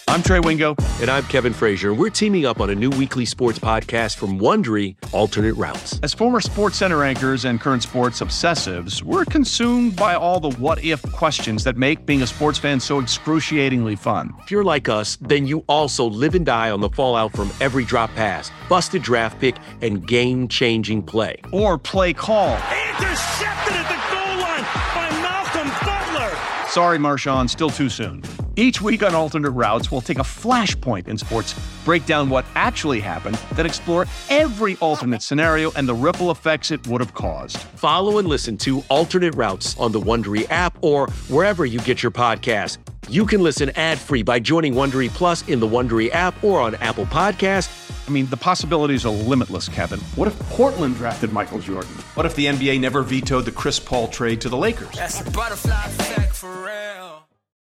I'm Trey Wingo. And I'm Kevin Frazier. We're teaming up on a new weekly sports podcast from Wondery, Alternate Routes. As former SportsCenter anchors and current sports obsessives, we're consumed by all the what-if questions that make being a sports fan so excruciatingly fun. If you're like us, then you also live and die on the fallout from every drop pass, busted draft pick, and game-changing play. Or play call. Intercepted at the goal line by Malcolm Butler. Sorry, Marshawn, still too soon. Each week on Alternate Routes, we'll take a flashpoint in sports, break down what actually happened, then explore every alternate scenario and the ripple effects it would have caused. Follow and listen to Alternate Routes on the Wondery app or wherever you get your podcasts. You can listen ad-free by joining Wondery Plus in the Wondery app or on Apple Podcasts. I mean, the possibilities are limitless, Kevin. What if Portland drafted Michael Jordan? What if the NBA never vetoed the Chris Paul trade to the Lakers? That's a butterfly effect for real.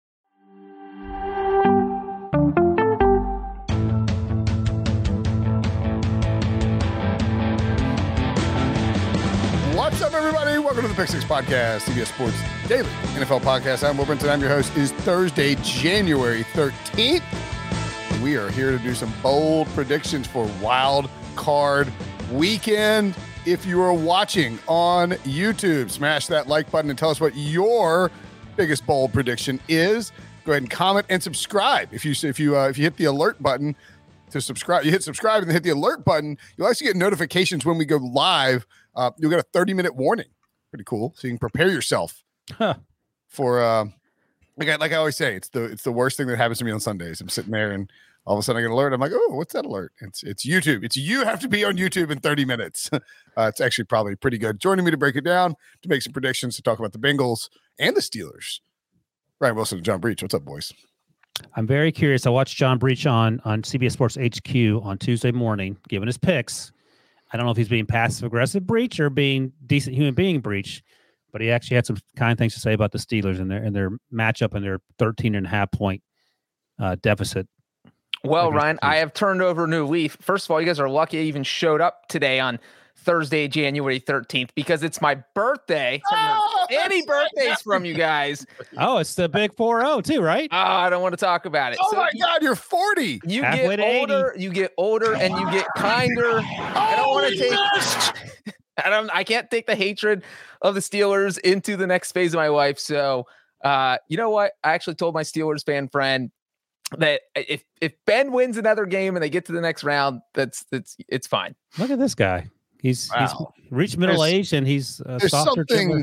What's up, everybody? Welcome to the Pick Six Podcast, CBS Sports Daily NFL Podcast. I'm Wilbur, and I'm your host. It is Thursday, January 13th. We are here to do some bold predictions for Wild Card Weekend. If you are watching on YouTube, smash that like button and tell us what your biggest bold prediction is. Go ahead and comment and subscribe. If you hit the alert button to subscribe, you hit subscribe and then hit the alert button, you'll actually get notifications when we go live. You'll get a 30-minute warning. Pretty cool. So you can prepare yourself for like I always say, it's the worst thing that happens to me on Sundays. I'm sitting there and all of a sudden I get an alert. I'm like, oh, what's that alert? It's YouTube. It's you have to be on YouTube in 30 minutes. It's actually probably pretty good. Joining me to break it down, to make some predictions, to talk about the Bengals and the Steelers. Ryan Wilson and John Breach. What's up, boys? I'm very curious. I watched John Breach on CBS Sports HQ on Tuesday morning, giving his picks. I don't know if he's being passive-aggressive Breach or being decent human being Breach, but he actually had some kind things to say about the Steelers and their matchup and their 13.5 point deficit. Well, Ryan, I have turned over a new leaf. First of all, you guys are lucky I even showed up today on Thursday, January 13th, because it's my birthday. Any birthdays from you guys? Oh, it's the big 4-0 too, right? Oh, I don't want to talk about it. Oh, my God, you're 40. You Halfway get older, you get older, and you get kinder. I don't want to take I can't take the hatred of the Steelers into the next phase of my life. So, you know what? I actually told my Steelers fan friend that if Ben wins another game and they get to the next round, it's fine. Look at this guy. He's reached middle age and he's softer.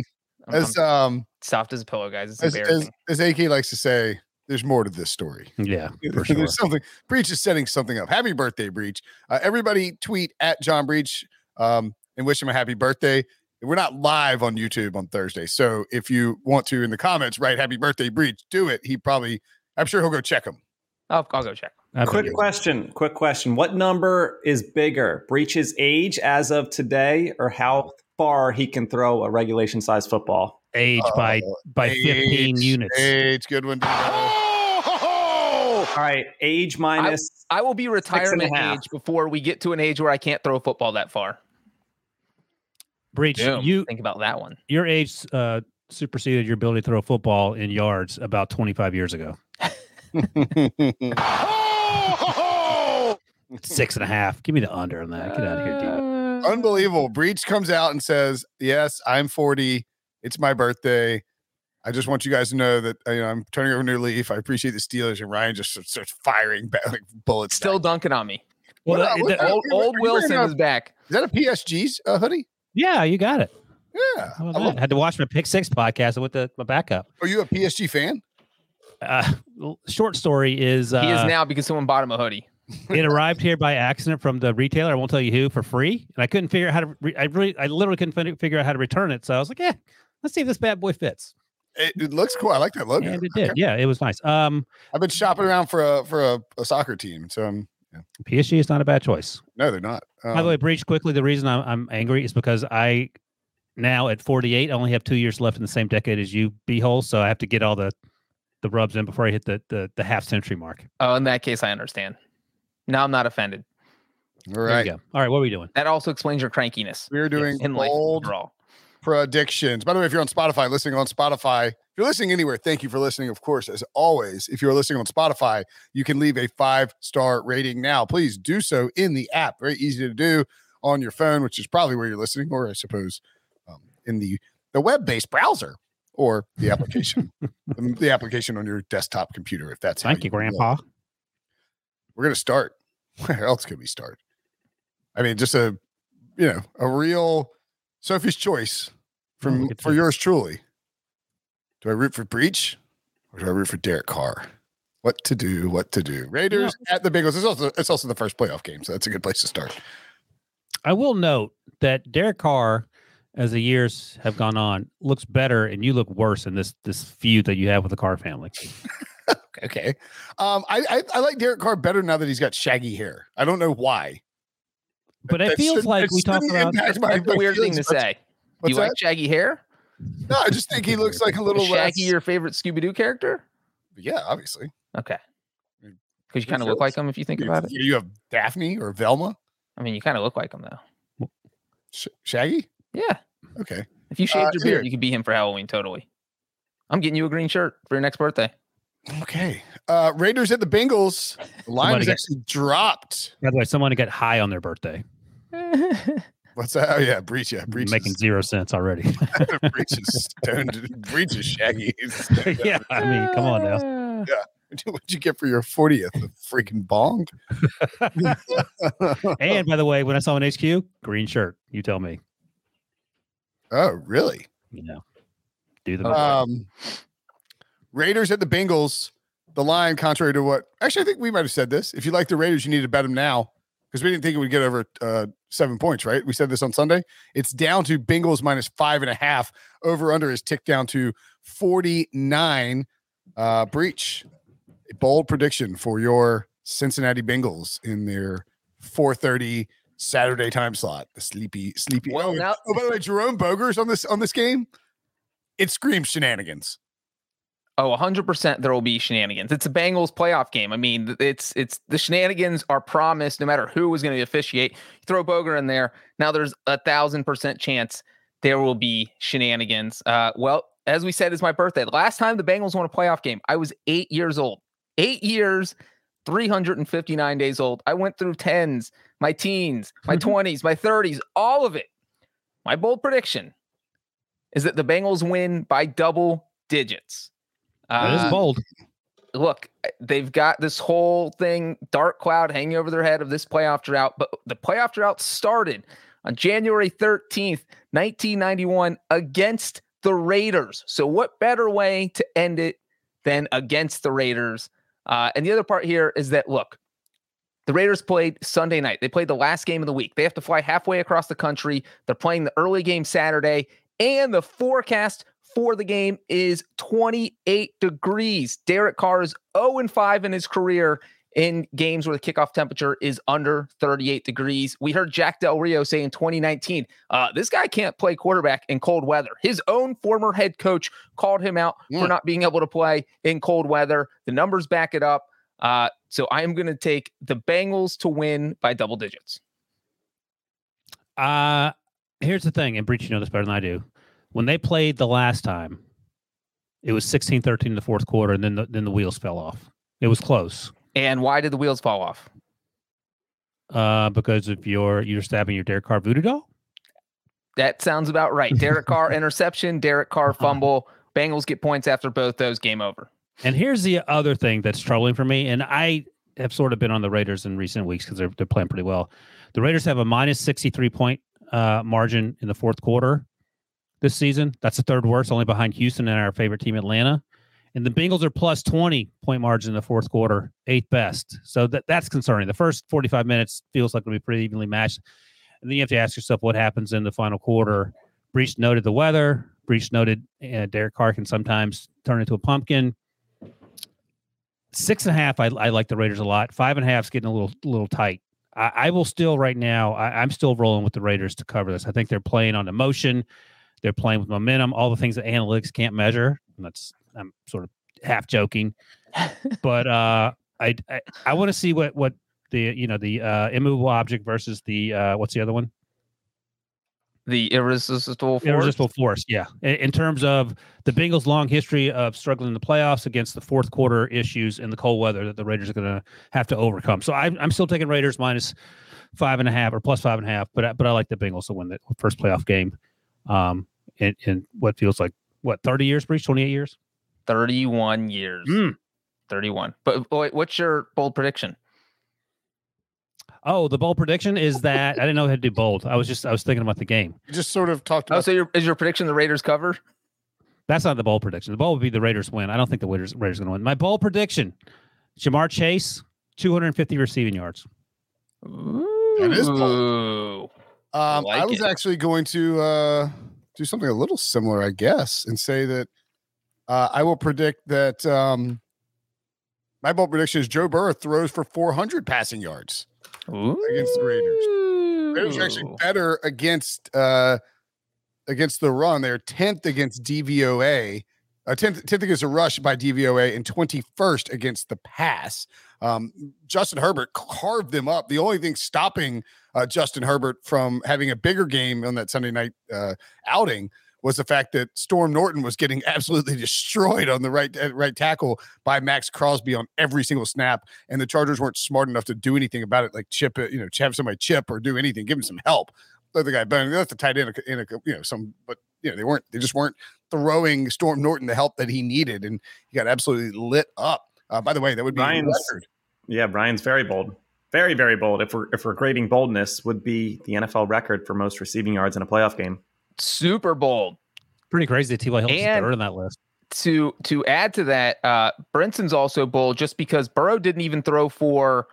I'm soft as a pillow, guys. It's embarrassing. As AK likes to say, there's more to this story. Yeah, for sure. There's something. Breach is setting something up. Happy birthday, Breach. Everybody tweet at John Breach and wish him a happy birthday. We're not live on YouTube on Thursday. So if you want to, in the comments, write happy birthday, Breach, do it. I'm sure he'll go check him. I'll go check. Quick question. What number is bigger, Breach's age as of today, or how far he can throw a regulation-sized football? Age by 15 units. Age, good one. All right, age minus. I will be retirement age before we get to an age where I can't throw a football that far. Breach, you think about that one. Your age superseded your ability to throw a football in yards about 25 years ago. 6.5. Give me the under on that. Get out of here, dude. Unbelievable. Breach comes out and says, yes, I'm 40. It's my birthday. I just want you guys to know that I'm turning over a new leaf. I appreciate the Steelers, and Ryan just starts firing back, like bullets. Still dunking on me. Well, old Wilson is back. Is that a PSG's hoodie? Yeah, you got it. Yeah. I had to watch my Pick Six podcast with my backup. Are you a PSG fan? Short story is he is now because someone bought him a hoodie. It arrived here by accident from the retailer. I won't tell you who, for free, and I couldn't figure out how to. I literally couldn't figure out how to return it. So I was like, let's see if this bad boy fits. It looks cool. I like that logo. And it did. Okay. Yeah, it was nice. I've been shopping around for a soccer team, so PSG is not a bad choice. No, they're not. By the way, Breach, quickly, the reason I'm angry is because I now at 48 only have 2 years left in the same decade as you, B-hole. So I have to get all the rubs in before I hit the half century mark. Oh, in that case, I understand. Now I'm not offended. All right. All right. What are we doing? That also explains your crankiness. We're doing in life bold overall. predictions. By the way, if you're on Spotify, listening on Spotify, If you're listening anywhere, thank you for listening. Of course, as always, if you're listening on Spotify, you can leave a 5-star rating now. Please do so in the app. Very easy to do on your phone, which is probably where you're listening, or I suppose in the web-based browser or the application, the application on your desktop computer, if that's Thank you, Grandpa. We're going to start. Where else could we start? I mean, just a real Sophie's choice for yours truly. Do I root for Breach or do I root for Derek Carr? What to do? Raiders at the Bengals. It's also the first playoff game, so that's a good place to start. I will note that Derek Carr, as the years have gone on, looks better, and you look worse in this feud that you have with the Carr family. Okay. I like Derek Carr better now that he's got shaggy hair. I don't know why. But it feels like we talk about... That's a weird thing to say. You like shaggy hair? No, I just think he looks like a little Shaggy, your favorite Scooby-Doo character? Yeah, obviously. Okay. Because you kind of look like him if you think about it. You have Daphne or Velma? I mean, you kind of look like him, though. Shaggy? Yeah. Okay. If you shaved your beard, you could be him for Halloween, totally. I'm getting you a green shirt for your next birthday. Okay. Raiders at the Bengals. The line is actually dropped. By the way, someone got high on their birthday. What's that? Oh, yeah. Breach. Yeah. Breach. Making 0 cents already. Breach is stoned. Breach is shaggy. Yeah. I mean, come on now. Yeah. What'd you get for your 40th? A freaking bong? And by the way, when I saw an HQ, green shirt. You tell me. Oh, really? Do the Raiders at the Bengals. The line, contrary to what actually I think we might have said this. If you like the Raiders, you need to bet them now because we didn't think it would get over 7 points, right? We said this on Sunday. It's down to Bengals minus 5.5. Over under is ticked down to 49. Breach, a bold prediction for your Cincinnati Bengals in their 4:30 Saturday time slot. The sleepy. Well, by the way, Jerome Boger's on this game. It screams shenanigans. Oh, 100% there will be shenanigans. It's a Bengals playoff game. I mean, it's the shenanigans are promised no matter who is going to officiate. You throw Boger in there. Now there's 1,000% chance there will be shenanigans. Well, as we said, it's my birthday. The last time the Bengals won a playoff game, I was 8 years old. 8 years, 359 days old. I went through 10s, my teens, my 20s, my 30s, all of it. My bold prediction is that the Bengals win by double digits. That is bold. Look, they've got this whole thing, dark cloud hanging over their head of this playoff drought, but the playoff drought started on January 13th, 1991 against the Raiders. So what better way to end it than against the Raiders? And the other part here is that, look, the Raiders played Sunday night. They played the last game of the week. They have to fly halfway across the country. They're playing the early game Saturday, and the forecast for the game is 28 degrees. Derek Carr is 0-5 in his career in games where the kickoff temperature is under 38 degrees. We heard Jack Del Rio say in 2019, this guy can't play quarterback in cold weather. His own former head coach called him out for not being able to play in cold weather. The numbers back it up. So I am going to take the Bengals to win by double digits. Here's the thing, and Breach, you know this better than I do. When they played the last time, it was 16-13 in the fourth quarter, and then the wheels fell off. It was close. And why did the wheels fall off? Because if you're stabbing your Derek Carr voodoo doll? That sounds about right. Derek Carr interception, Derek Carr fumble. Bengals get points after both those, game over. And here's the other thing that's troubling for me, and I have sort of been on the Raiders in recent weeks because they're playing pretty well. The Raiders have a minus 63-point margin in the fourth quarter this season. That's the third worst, only behind Houston and our favorite team, Atlanta. And the Bengals are plus 20-point margin in the fourth quarter, 8th best. So that's concerning. The first 45 minutes feels like it'll be pretty evenly matched. And then you have to ask yourself what happens in the final quarter. Breach noted the weather. Breach noted Derek Carr can sometimes turn into a pumpkin. 6.5, I like the Raiders a lot. 5.5 is getting a little tight. I will still right now, I'm still rolling with the Raiders to cover this. I think they're playing on emotion. They're playing with momentum, all the things that analytics can't measure. And I'm sort of half joking, but I want to see what the immovable object versus the what's the other one? The irresistible force. Irresistible force, yeah. In terms of the Bengals' long history of struggling in the playoffs against the fourth quarter issues in the cold weather that the Raiders are going to have to overcome. So I'm still taking Raiders minus 5.5 or plus 5.5, but I like the Bengals to win the first playoff game in what feels like, 30 years, Breach, 28 years? 31 years. 31. But what's your bold prediction? Oh, the bold prediction is that I didn't know how to do bold. I was thinking about the game. You just sort of talked about. Oh, so is your prediction the Raiders cover? That's not the bold prediction. The bold would be the Raiders win. I don't think the Raiders are going to win. My bold prediction: Jamar Chase, 250 receiving yards. Ooh, that is bold. I was it. actually going to do something a little similar, I guess, and say that I will predict that my bold prediction is Joe Burrow throws for 400 passing yards. Against the Raiders. Raiders are actually better against the run. They're 10th against DVOA, 10th against a rush by DVOA, and 21st against the pass. Justin Herbert carved them up. The only thing stopping Justin Herbert from having a bigger game on that Sunday night outing was the fact that Storm Norton was getting absolutely destroyed on the right tackle by Max Crosby on every single snap, and the Chargers weren't smart enough to do anything about it, like chip it, have somebody chip or do anything, give him some help. Let the guy bone. They left the tight end but they just weren't throwing Storm Norton the help that he needed, and he got absolutely lit up. By the way, that would be record. Yeah, Brian's very bold. Very, very bold. If we're grading boldness, would be the NFL record for most receiving yards in a playoff game. Super bold. Pretty crazy that T.Y. Hilton's third on that list. To add to that, Brinson's also bold just because Burrow didn't even throw for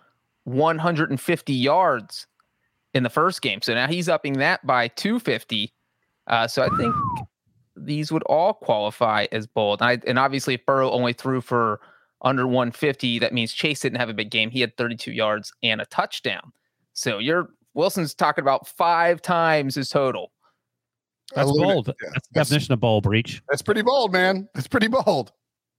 150 yards in the first game. So now he's upping that by 250. So I think these would all qualify as bold. And obviously, if Burrow only threw for under 150, that means Chase didn't have a big game. He had 32 yards and a touchdown. So Wilson's talking about 5 times his total. That's bold. Yeah, that's the definition of bold, Breach. That's pretty bold, man. That's pretty bold.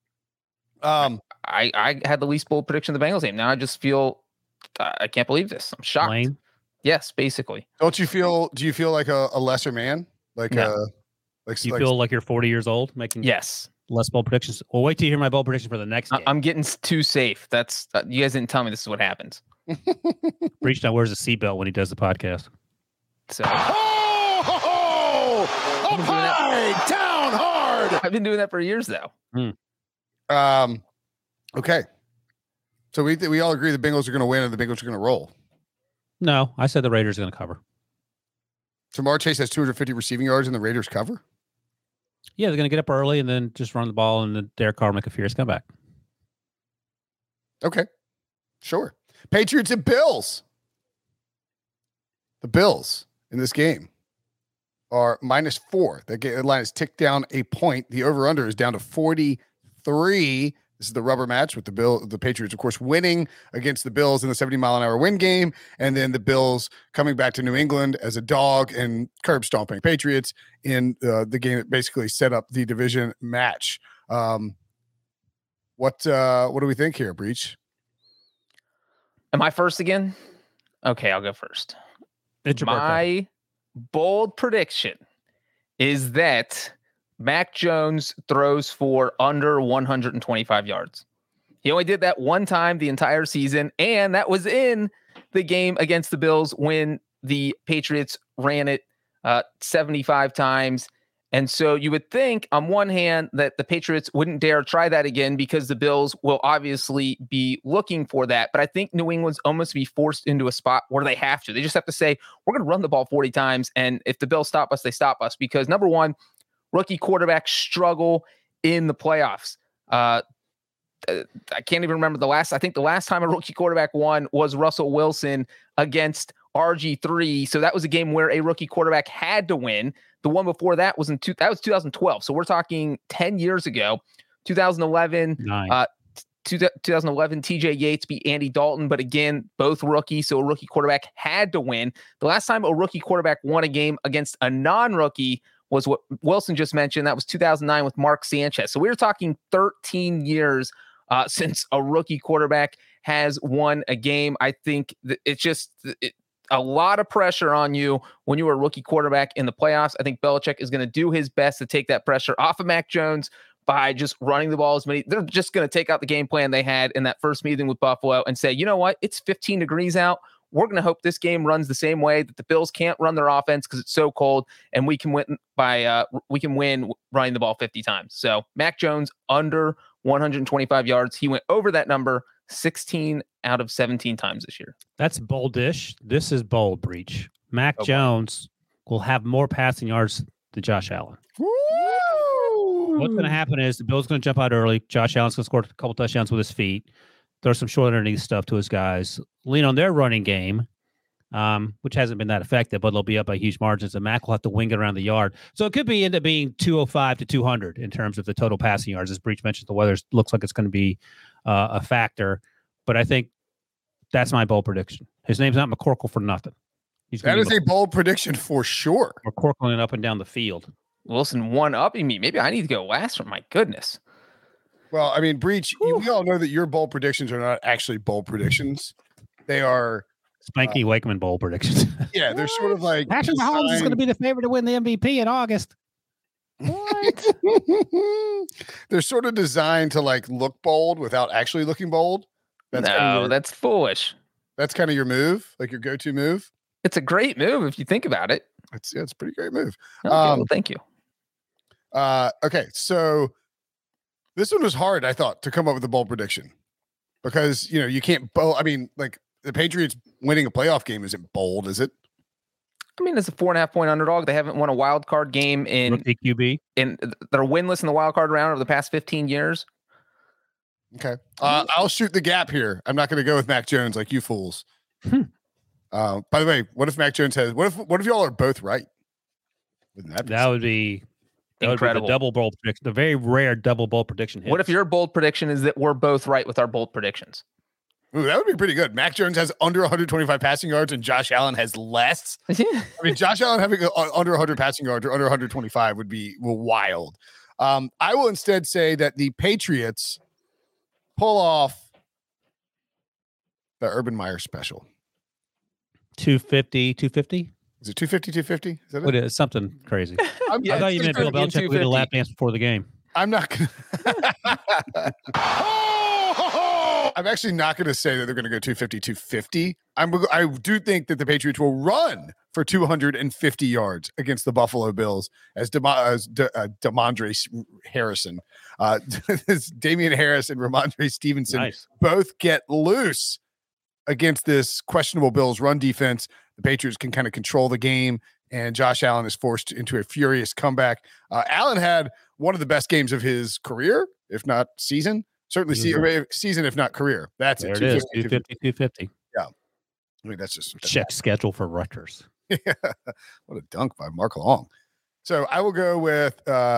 I had the least bold prediction of the Bengals game. Now I just feel I can't believe this. I'm shocked. Lame. Yes, basically. Do you feel like a lesser man? You feel like you're 40 years old making less bold predictions? Well, wait till you hear my bold prediction for the next game. I'm getting too safe. That's you guys didn't tell me this is what happens. Breach now wears a seatbelt when he does the podcast. So up high, down hard. I've been doing that for years now. Okay. So we all agree the Bengals are going to win and the Bengals are going to roll. No, I said the Raiders are going to cover. Jamar Chase has 250 receiving yards and the Raiders cover? Yeah, they're going to get up early and then just run the ball and then Derek Carr make a fierce comeback. Okay. Sure. Patriots and Bills. The Bills in this game are -4. The line is ticked down a point. The over-under is down to 43. This is the rubber match with the Patriots, of course, winning against the Bills in the 70-mile-an-hour win game, and then the Bills coming back to New England as a dog and curb stomping Patriots in the game that basically set up the division match. What do we think here, Breach? Am I first again? Okay, I'll go first. It's your birthday. Bold prediction is that Mac Jones throws for under 125 yards. He only did that one time the entire season, and that was in the game against the Bills when the Patriots ran it 75 times. And so you would think, on one hand, that the Patriots wouldn't dare try that again because the Bills will obviously be looking for that. But I think New England's almost be forced into a spot where they have to. They just have to say, we're going to run the ball 40 times. And if the Bills stop us, they stop us. Because, number one, rookie quarterbacks struggle in the playoffs. I can't even remember I think the last time a rookie quarterback won was Russell Wilson against RG3. So that was a game where a rookie quarterback had to win. The one before that was 2012. So we're talking 10 years ago. 2011, 2011, TJ Yates beat Andy Dalton, but again, both rookies. So a rookie quarterback had to win. The last time a rookie quarterback won a game against a non-rookie was what Wilson just mentioned. That was 2009 with Mark Sanchez. So we were talking 13 years since a rookie quarterback has won a game. I think that it's just a lot of pressure on you when you were a rookie quarterback in the playoffs. I think Belichick is going to do his best to take that pressure off of Mac Jones by just running the ball as many. They're just going to take out the game plan they had in that first meeting with Buffalo and say, you know what? It's 15 degrees out. We're going to hope this game runs the same way, that the Bills can't run their offense because it's so cold, and we can win running the ball 50 times. So Mac Jones under 125 yards. He went over that number 16 out of 17 times this year. That's boldish. This is bold, Breach. Mac Jones will have more passing yards than Josh Allen. Woo! What's going to happen is the Bills going to jump out early. Josh Allen's going to score a couple touchdowns with his feet. Throw some short underneath stuff to his guys. Lean on their running game, which hasn't been that effective, but they'll be up by huge margins. And Mac will have to wing it around the yard. So it could end up being 205 to 200 in terms of the total passing yards. As Breach mentioned, the weather looks like it's going to be a factor. But I think that's my bold prediction. His name's not McCorkle for nothing. That is a bold prediction for sure. McCorkling up and down the field. Wilson one up me. Maybe I need to go last for my goodness. Well, I mean, Breach, we all know that your bold predictions are not actually bold predictions. They are Spanky Wakeman bold predictions. Yeah, they're sort of like Patrick Mahomes is going to be the favorite to win the MVP in August. What? They're sort of designed to like look bold without actually looking bold. That's foolish. That's kind of your move, like your go-to move. It's a great move if you think about it. It's a pretty great move. Okay, well, thank you. Okay, so this one was hard, I thought, to come up with a bold prediction because you can't. I mean, like the Patriots winning a playoff game isn't bold, is it? I mean, it's a 4.5-point underdog. They haven't won a wild card game in rookie QB. They're winless in the wild card round over the past 15 years. Okay, I'll shoot the gap here. I'm not going to go with Mac Jones like you fools. By the way, what if Mac Jones has? What if y'all are both right? That would be incredible. The double bold prediction, the very rare double bold prediction. Hits. What if your bold prediction is that we're both right with our bold predictions? Ooh, that would be pretty good. Mac Jones has under 125 passing yards and Josh Allen has less. I mean, Josh Allen having under 100 passing yards or under 125 would be wild. I will instead say that the Patriots pull off the Urban Meyer special. 250. Is it 250? Is that it? What is something crazy? I thought you meant Bill Belichick with a lap dance before the game. I'm not going to. I'm actually not going to say that they're going to go 250. I do think that the Patriots will run for 250 yards against the Buffalo Bills as De'Mondre Harrison, Damian Harris and Ramondre Stevenson both get loose against this questionable Bills run defense. The Patriots can kind of control the game, and Josh Allen is forced into a furious comeback. Allen had one of the best games of his career, if not season. Certainly season, if not career. That's there it. It is. 250. Yeah. I mean, that's just check schedule for Rutgers. What a dunk by Mark Long. So I will go with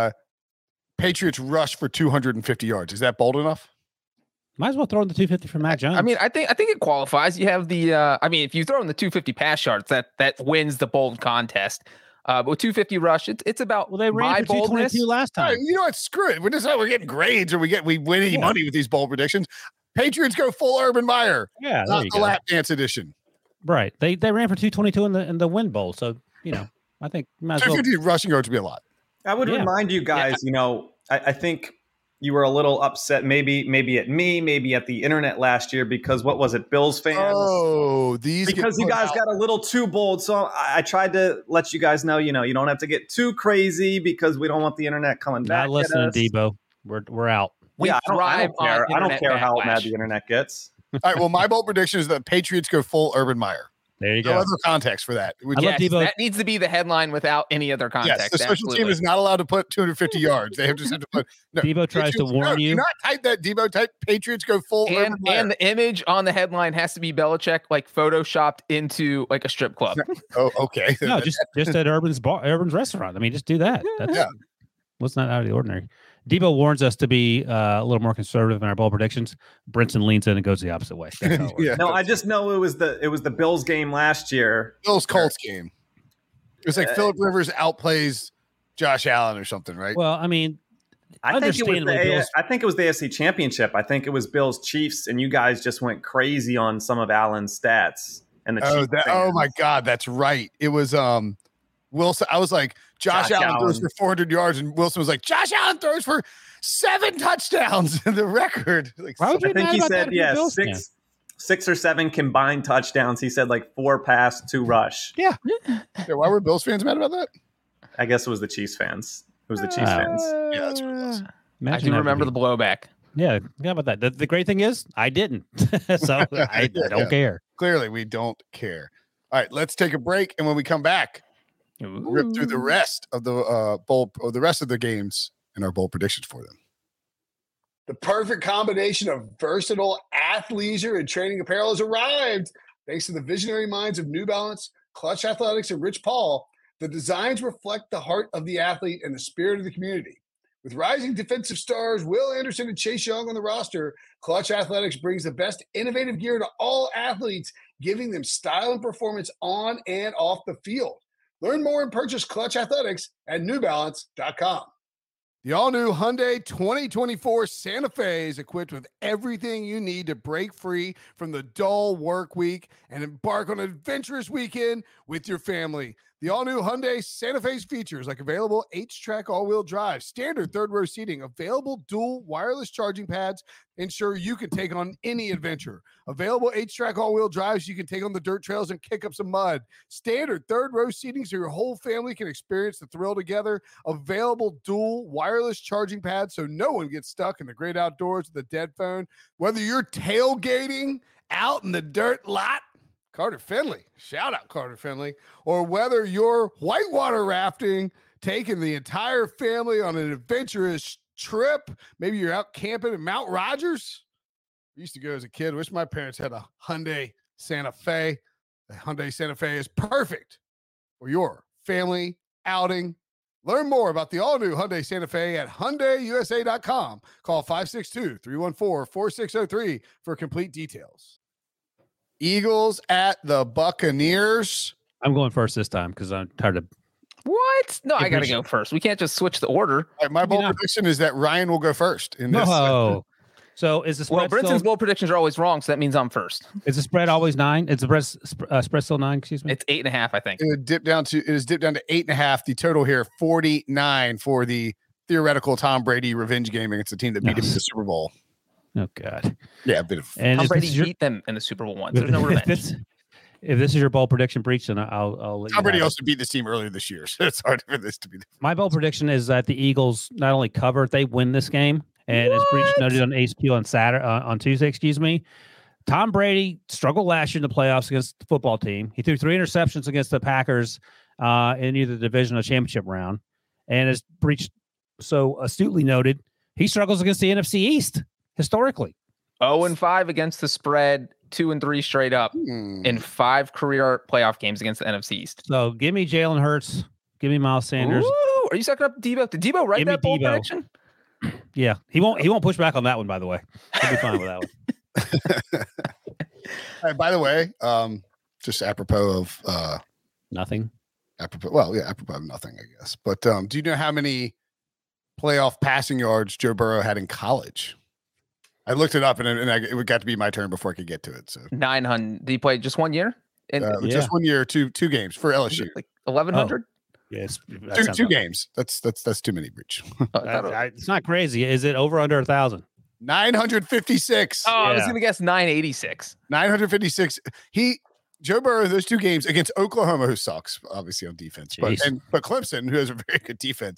Patriots rush for 250 yards. Is that bold enough? Might as well throw in the 250 for Mac Jones. I mean, I think it qualifies. You have the if you throw in the 250 pass yards, that wins the bold contest. But with 250 rush, it's about they ran for 222 last time. Right, you know what? Screw it. We're getting grades or we win any money with these bold predictions. Patriots go full Urban Meyer. Yeah, not the lap dance edition. Right. They ran for 222 in the win bowl. So I think 250 rushing yards would be a lot. I would remind you guys. I think you were a little upset, maybe at me, maybe at the internet last year because what was it, Bills fans? Oh, because you guys got a little too bold. So I tried to let you guys know, you don't have to get too crazy because we don't want the internet coming back. Not listening, Debo. We're out. I don't care how mad the internet gets. All right. Well, my bold prediction is that Patriots go full Urban Meyer. There you go. No other context for that. That needs to be the headline without any other context. Yes, the special team is not allowed to put 250 yards. They have to put. No, Debo tries to warn you. Do not type that, Debo. Type Patriots go full. And the image on the headline has to be Belichick like photoshopped into like a strip club. Oh, okay. No, just at Urban's restaurant. I mean, just do that. That's what's not out of the ordinary. Debo warns us to be a little more conservative in our bowl predictions. Brinson leans in and goes the opposite way. No, I just know it was the Bills game last year. Bills Colts game. It was like Phillip Rivers outplays Josh Allen or something, right? Well, I mean, I think it was the AFC Championship. I think it was Bills Chiefs, and you guys just went crazy on some of Allen's stats. And the Oh, Chiefs oh fans. my God, that's right. It was Wilson. I was like, Josh Allen throws for 400 yards, and Wilson was like, Josh Allen throws for 7 touchdowns in the record. Like, Why would you I think mad he about said, that if you're a yeah, Bills fan? six or 7 combined touchdowns. He said like 4 pass, 2 rush. yeah, why were Bills fans mad about that? I guess it was the Chiefs fans. It was the Chiefs fans. Yeah, that's what it was. I Imagine do that remember to the be- blowback. Yeah, how about that? The great thing is, I didn't, so I don't care. Clearly, we don't care. All right, let's take a break, and when we come back, rip through the rest of the bowl, or the rest of the games, and our bowl predictions for them. The perfect combination of versatile athleisure and training apparel has arrived. Thanks to the visionary minds of New Balance, Clutch Athletics, and Rich Paul, the designs reflect the heart of the athlete and the spirit of the community. With rising defensive stars Will Anderson and Chase Young on the roster, Clutch Athletics brings the best innovative gear to all athletes, giving them style and performance on and off the field. Learn more and purchase Clutch Athletics at newbalance.com. The all-new Hyundai 2024 Santa Fe is equipped with everything you need to break free from the dull work week and embark on an adventurous weekend with your family. The all-new Hyundai Santa Fe's features like available H-Track all-wheel drive, standard third-row seating, available dual wireless charging pads, ensure you can take on any adventure. Available H-Track all-wheel drives, you can take on the dirt trails and kick up some mud. Standard third-row seating so your whole family can experience the thrill together. Available dual wireless charging pads so no one gets stuck in the great outdoors with a dead phone. Whether you're tailgating out in the dirt lot, Carter Finley, shout out Carter Finley, or whether you're whitewater rafting, taking the entire family on an adventurous trip, maybe you're out camping in Mount Rogers. I used to go as a kid. Wish my parents had a Hyundai Santa Fe. The Hyundai Santa Fe is perfect for your family outing. Learn more about the all-new Hyundai Santa Fe at HyundaiUSA.com. Call 562-314-4603 for complete details. Eagles at the Buccaneers. I'm going first this time because I'm tired of. What? No, I got to Appreciate- go first. We can't just switch the order. All right, my bold not- prediction is that Ryan will go first in this. No. So is the Well, spread Brinson's still, bold predictions are always wrong, so that means I'm first. is the spread always 9? Is the spread still 9? Excuse me. It's 8.5, I think. It is dipped down to 8.5. The total here 49 for the theoretical Tom Brady revenge game against the team that beat him in the Super Bowl. Oh God. Yeah, a bit of. And Tom is Brady this your, beat them in the Super Bowl once. There's no revenge. if this is your bold prediction breach, then I'll let you Tom Brady have it. also beat this team earlier this year, so it's hard for this to be. My bold prediction is that the Eagles not only cover, they win this game. And as Breach noted on HQ on Tuesday, excuse me, Tom Brady struggled last year in the playoffs against the football team. He threw 3 interceptions against the Packers in either the division or championship round. And as Breach so astutely noted, he struggles against the NFC East historically. 0-5 against the spread, 2-3 straight up in 5 career playoff games against the NFC East. So give me Jalen Hurts, give me Miles Sanders. Ooh, are you sucking up Debo? Did Debo write Give me that bold Debo. prediction? Yeah, he won't push back on that one. By the way, he'll be fine with that one. All right, by the way, just apropos of Nothing. apropos of nothing, I guess. But do you know how many playoff passing yards Joe Burrow had in college? I looked it up, and it got to be my turn before I could get to it. So 900. Did he play just 1 year? And just 1 year, two games for LSU. like 1,100? Yes, Two games. That's too many, Breach. It's not crazy. Is it over under 1,000? 956. Oh, I was Yeah. going to guess 986. 956. Joe Burrow, those 2 games against Oklahoma, who sucks, obviously on defense, but Clemson, who has a very good defense,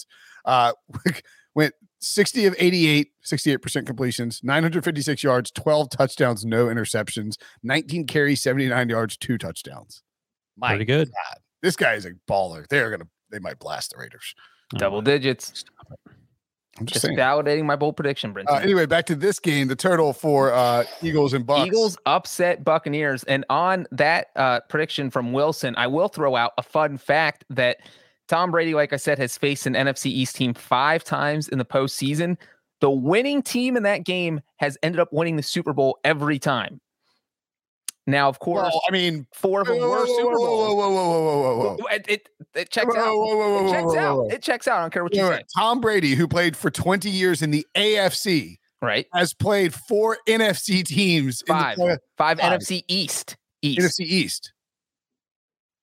went 60 of 88, 68% completions, 956 yards, 12 touchdowns, no interceptions, 19 carries, 79 yards, 2 touchdowns. My Pretty good. God, this guy is a baller. They might blast the Raiders. Double digits. I'm just Just saying. validating my bold prediction, Brinson. Anyway, back to this game. The total for Eagles and Bucks. Eagles upset Buccaneers. And on that prediction from Wilson, I will throw out a fun fact that Tom Brady, like I said, has faced an NFC East team 5 times in the postseason. The winning team in that game has ended up winning the Super Bowl every time. Now, of course, Well, I mean, 4 of them were Super Bowls. Whoa. It checks out. It checks out. It checks out. I don't care what you say. Tom Brady, who played for 20 years in the AFC, Right? has played 4 NFC teams. 5. In the 5 Five. NFC East. NFC East.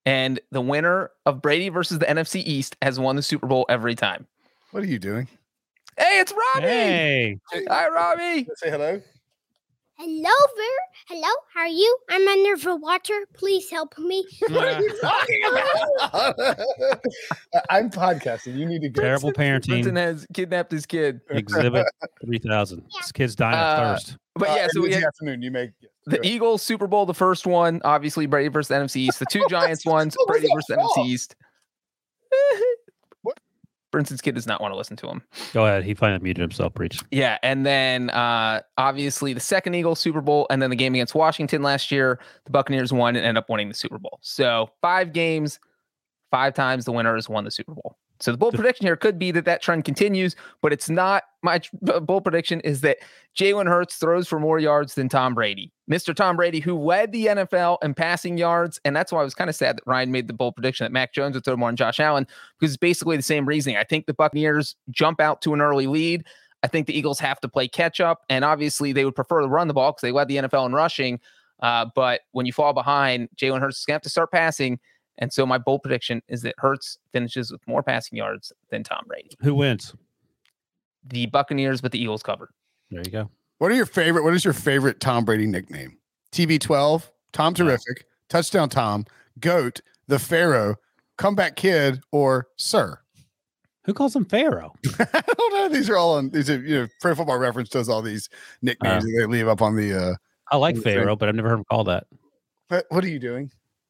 And the winner of Brady versus the NFC East has won the Super Bowl every time. What are you doing? Hey, it's Robbie. Hey. Hi, Robbie. Say hello. Hello there. Hello, how are you? I'm under the water. Please help me. What are you talking about? I'm podcasting. You need to go. Terrible parenting. Brenton has kidnapped his kid. Exhibit 3000. This kid's dying of thirst. But yeah, so we had afternoon. You make the Eagles Super Bowl, the first one, obviously Brady versus the NFC East. The two Giants ones, Brady versus the NFC East. What? Brinson's kid does not want to listen to him. Go ahead. He finally muted himself, Breach. Yeah, and then obviously the second Eagles Super Bowl, and then the game against Washington last year, the Buccaneers won and ended up winning the Super Bowl. So 5 games, 5 times the winner has won the Super Bowl. So the bold prediction here could be that trend continues, but it's not. My bold prediction is that Jalen Hurts throws for more yards than Tom Brady. Mr. Tom Brady, who led the NFL in passing yards, and that's why I was kind of sad that Ryan made the bold prediction that Mac Jones would throw more than Josh Allen, because it's basically the same reasoning. I think the Buccaneers jump out to an early lead. I think the Eagles have to play catch up, and obviously they would prefer to run the ball because they led the NFL in rushing. But when you fall behind, Jalen Hurts is going to have to start passing. And so my bold prediction is that Hurts finishes with more passing yards than Tom Brady. Who wins? The Buccaneers, but the Eagles cover. There you go. What is your favorite Tom Brady nickname? TB12, Tom Terrific, Touchdown Tom, Goat, the Pharaoh, Comeback Kid, or Sir? Who calls him Pharaoh? I don't know. These are all on. These are Pro Football Reference does all these nicknames that they leave up on the. I like Pharaoh, but I've never heard him called that. What are you doing?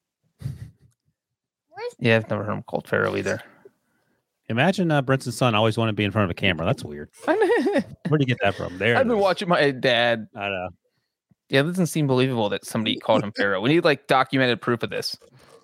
Yeah, I've never heard him called Pharaoh either. Imagine Brinson's son always wanted to be in front of a camera. That's weird. Where'd you get that from? There. I've been watching my dad. I know. Yeah, it doesn't seem believable that somebody called him Pharaoh. We need documented proof of this.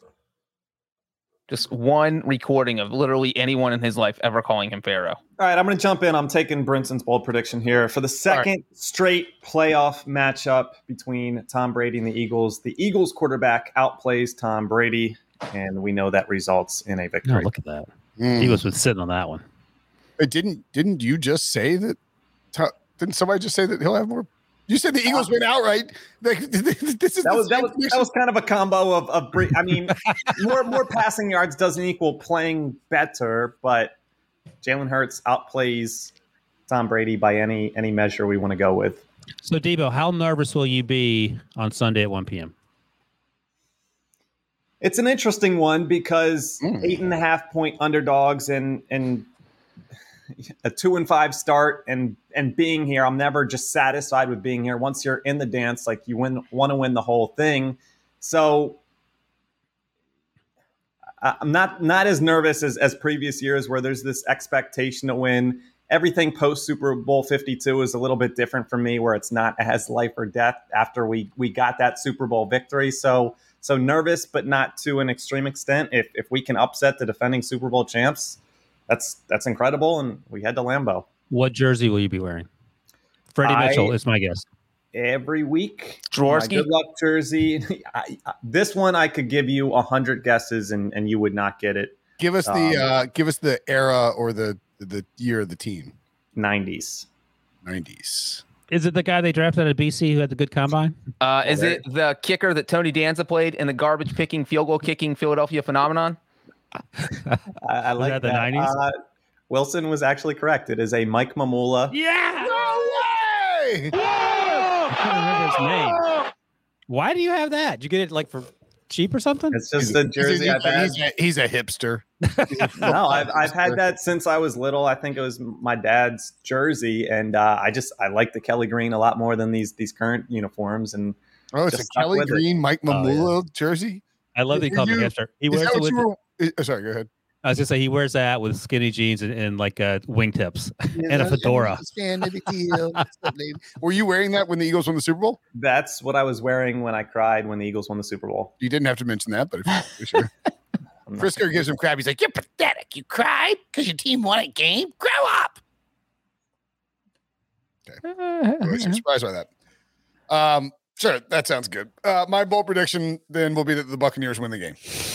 Just one recording of literally anyone in his life ever calling him Pharaoh. All right, I'm going to jump in. I'm taking Brinson's bold prediction here. For the second straight playoff matchup between Tom Brady and the Eagles quarterback outplays Tom Brady, and we know that results in a victory. No, look at that. He was sitting on that one. Didn't you just say that? Didn't somebody just say that he'll have more? You said the Eagles win outright. That was kind of a combo of I mean, more passing yards doesn't equal playing better, but Jalen Hurts outplays Tom Brady by any measure we want to go with. So, Debo, how nervous will you be on Sunday at 1 p.m.? It's an interesting one because 8.5-point underdogs and a 2-5 start and being here, I'm never just satisfied with being here. Once you're in the dance, you want to win the whole thing. So I'm not as nervous as previous years where there's this expectation to win. Everything post Super Bowl 52 is a little bit different for me, where it's not as life or death after we got that Super Bowl victory. So nervous, but not to an extreme extent. If we can upset the defending Super Bowl champs, that's incredible, and we head to Lambeau. What jersey will you be wearing? Freddie Mitchell is my guess. Every week, Jaworski? Good luck jersey. This one I could give you 100 guesses, and you would not get it. Give us the era or the year of the team. 90s. Is it the guy they drafted at BC who had the good combine? Is it the kicker that Tony Danza played in the garbage picking, field goal kicking Philadelphia phenomenon? I like that. The 90s? Wilson was actually correct. It is a Mike Mamula. Yeah. No way! I can't remember his name. Why do you have that? Did you get it for cheap or something? It's just the jersey I've had. He's a hipster. No, I've had that since I was little. I think it was my dad's jersey, and I like the Kelly Green a lot more than these current uniforms. And it's a Kelly Green Mike Mamula jersey. I love that he called me hipster. He wears it with. Sorry, go ahead. I was gonna say he wears that with skinny jeans and wingtips and a fedora. Were you wearing that when the Eagles won the Super Bowl? That's what I was wearing when I cried when the Eagles won the Super Bowl. You didn't have to mention that, but for sure. Frisco gives him crap. He's like, "You're pathetic. You cried because your team won a game. Grow up." Okay, I'm surprised by that. Sure, that sounds good. My bold prediction then will be that the Buccaneers win the game.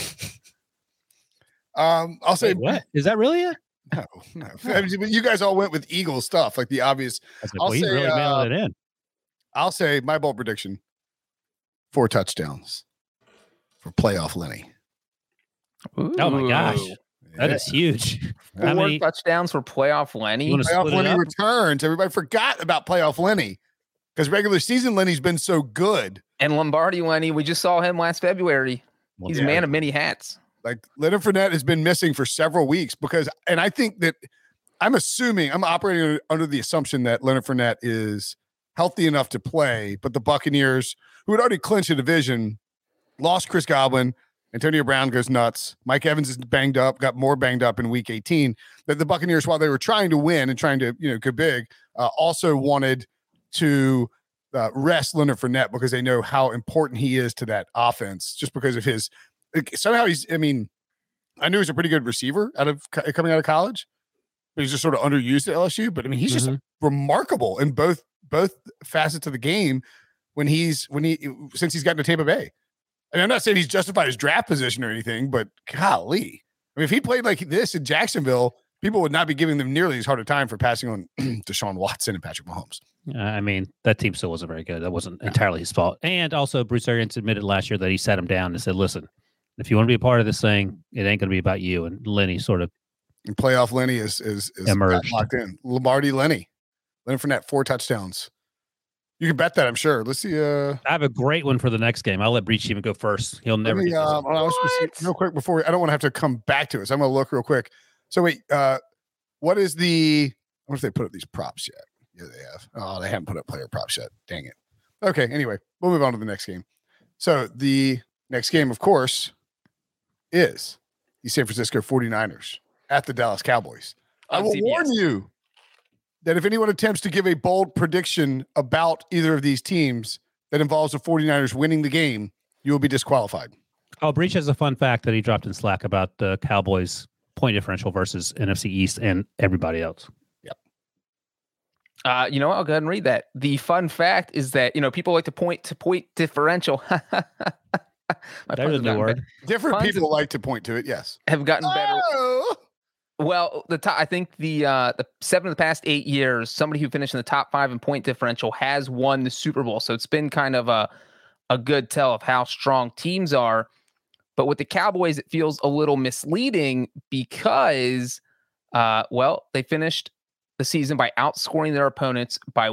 I'll say, what is that really it? No. I mean, you guys all went with Eagles stuff, like the obvious. He really mailed it in. I'll say my bold prediction: 4 touchdowns for playoff Lenny. Oh my gosh, Ooh. that is huge. How 4 many? touchdowns for playoff Lenny. You wanna Playoff split it Lenny up? returns. Everybody forgot about playoff Lenny because regular season Lenny's been so good. And Lombardi Lenny, we just saw him last February. He's a man of many hats. Like Leonard Fournette has been missing for several weeks and I think that I'm operating under the assumption that Leonard Fournette is healthy enough to play, but the Buccaneers, who had already clinched a division, lost Chris Godwin. Antonio Brown goes nuts. Mike Evans is banged up, got more banged up in week 18. That the Buccaneers, while they were trying to win and trying to, go big, also wanted to rest Leonard Fournette because they know how important he is to that offense just because of his somehow I knew he was a pretty good receiver coming out of college, but he's just sort of underused at LSU. But he's just remarkable in both facets of the game since he's gotten to Tampa Bay. And I'm not saying he's justified his draft position or anything, but golly, if he played like this in Jacksonville, people would not be giving them nearly as hard a time for passing on Deshaun Watson and Patrick Mahomes. That team still wasn't very good. That wasn't entirely his fault. And also, Bruce Arians admitted last year that he sat him down and said, "Listen, if you want to be a part of this thing, it ain't going to be about you." And Lenny sort of playoff Lenny is emerged. Locked in. Lombardi Lenny, Leonard Fournette, 4 touchdowns. You can bet that, I'm sure. Let's see. I have a great one for the next game. I'll let Breach even go first. He'll never. Real quick before I don't want to have to come back to it. So I'm going to look real quick. So wait, what is the? I wonder if they put up these props yet. Yeah, they have. Oh, they haven't put up player props yet. Dang it. Okay. Anyway, we'll move on to the next game. So the next game, of course, is the San Francisco 49ers at the Dallas Cowboys. I will warn you that if anyone attempts to give a bold prediction about either of these teams that involves the 49ers winning the game, you will be disqualified. Oh, Breach has a fun fact that he dropped in Slack about the Cowboys' point differential versus NFC East and everybody else. Yep. I'll go ahead and read that. The fun fact is that, people like to point to point differential. There's a new word. Different people like to point to it, yes. Have gotten better. Well, I think the 7 of the past 8 years, somebody who finished in the top 5 in point differential has won the Super Bowl. So it's been kind of a good tell of how strong teams are. But with the Cowboys, it feels a little misleading because, they finished the season by outscoring their opponents by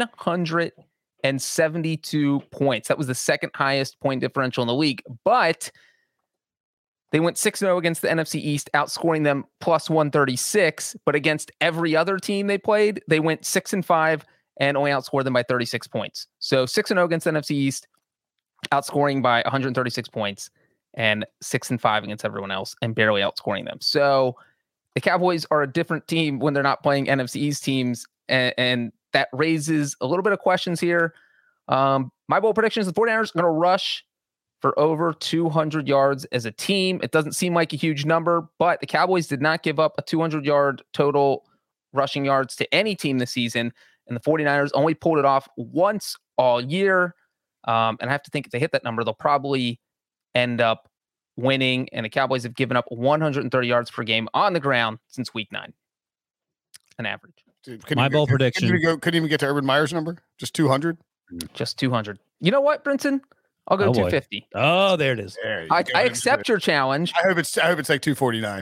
172 points. That was the second highest point differential in the league. But they went 6-0 against the NFC East, outscoring them plus 136. But against every other team they played, they went 6-5 and only outscored them by 36 points. So 6-0 against the NFC East, outscoring by 136 points, and 6-5 against everyone else, and barely outscoring them. So the Cowboys are a different team when they're not playing NFC East teams, and that raises a little bit of questions here. My bold prediction is the 49ers are going to rush for over 200 yards as a team. It doesn't seem like a huge number, but the Cowboys did not give up a 200-yard total rushing yards to any team this season, and the 49ers only pulled it off once all year. And I have to think if they hit that number, they'll probably end up winning, and the Cowboys have given up 130 yards per game on the ground since week 9, an average. Dude, My bold prediction. Couldn't even get to Urban Meyer's number? Just 200? Just 200. You know what, Brinson? I'll go 250. Oh, there it is. There I accept your challenge. I hope it's like 249.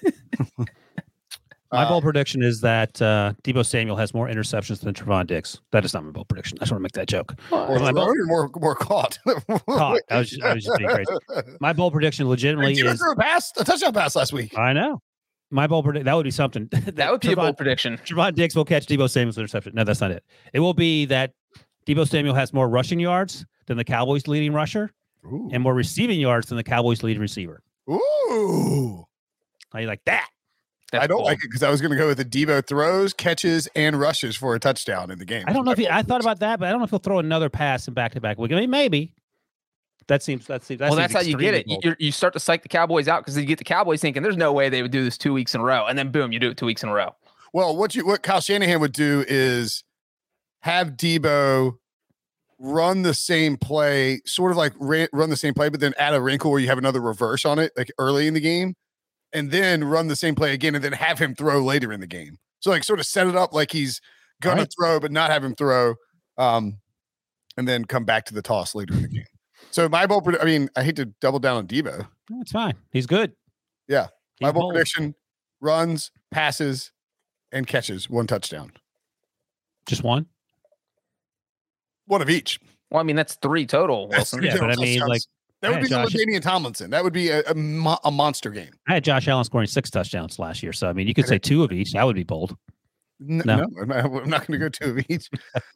My bold prediction is that Deebo Samuel has more interceptions than Trevon Diggs. That is not my bold prediction. I just want to make that joke. More caught. Caught. I was just being crazy. My bold prediction legitimately is a touchdown pass last week. I know. My bold prediction, that would be something. That would be a bold prediction. Trevon Diggs will catch Deebo Samuel's interception. No, that's not it. It will be that Deebo Samuel has more rushing yards than the Cowboys' leading rusher. Ooh. And more receiving yards than the Cowboys' leading receiver. Ooh. How you like that? That's I don't bold. like it because I was going to go with the Debo throws, catches, and rushes for a touchdown in the game. I don't know if I thought about that, but I don't know if he'll throw another pass in back-to-back week. I mean, maybe. That seems well, that's how you get it. You start to psych the Cowboys out because you get the Cowboys thinking there's no way they would do this 2 weeks in a row, and then boom, you do it 2 weeks in a row. Well, what Kyle Shanahan would do is have Debo run the same play, sort of like run the same play, but then add a wrinkle where you have another reverse on it, like early in the game, and then run the same play again, and then have him throw later in the game. So like sort of set it up like he's gonna throw, but not have him throw, and then come back to the toss later in the game. So my bold, I hate to double down on Debo. That's fine. He's good. Yeah. My He's bold bold. prediction: runs, passes, and catches 1 touchdown. Just one. One of each. Well, I mean, that's 3 total, That's Wilson. 3 Yeah, but total I mean, touchdowns. like, that would be yeah, the Josh- LaDainian Tomlinson. That would be a monster game. I had Josh Allen scoring 6 touchdowns last year. So, I mean, you could say 2 of each. That would be bold. No, I'm not going to go 2 of each.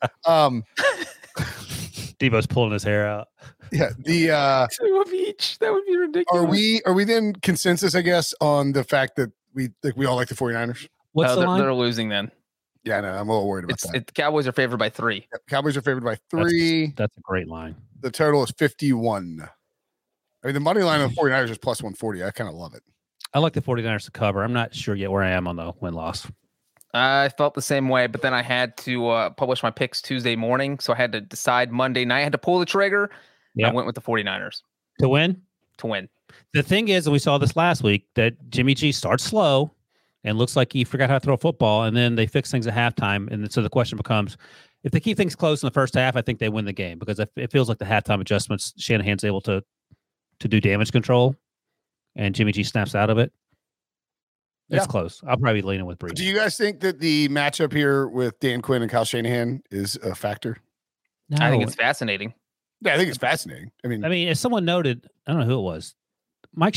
Debo's pulling his hair out. Yeah. The 2 of each. That would be ridiculous. are we then consensus, I guess, on the fact that we all like the 49ers? What's the line? They're losing then. Yeah, no, I'm a little worried about that. The Cowboys are favored by 3. Yep, Cowboys are favored by 3. That's a great line. The total is 51. I mean, the money line on the 49ers is plus 140. I kind of love it. I like the 49ers to cover. I'm not sure yet where I am on the win-loss. I felt the same way, but then I had to publish my picks Tuesday morning, so I had to decide Monday night. I had to pull the trigger. Yeah. I went with the 49ers To win? to win. The thing is, and we saw this last week, that Jimmy G starts slow and looks like he forgot how to throw a football, and then they fix things at halftime. And so the question becomes, if they keep things close in the first half, I think they win the game because it feels like the halftime adjustments, Shanahan's able to do damage control, and Jimmy G snaps out of it. It's Yeah. close. I'll probably be leaning with Brees. Do you guys think that the matchup here with Dan Quinn and Kyle Shanahan is a factor? I think No. it's fascinating. Yeah, I think it's fascinating. I mean, as someone noted, I don't know who it was. Kyle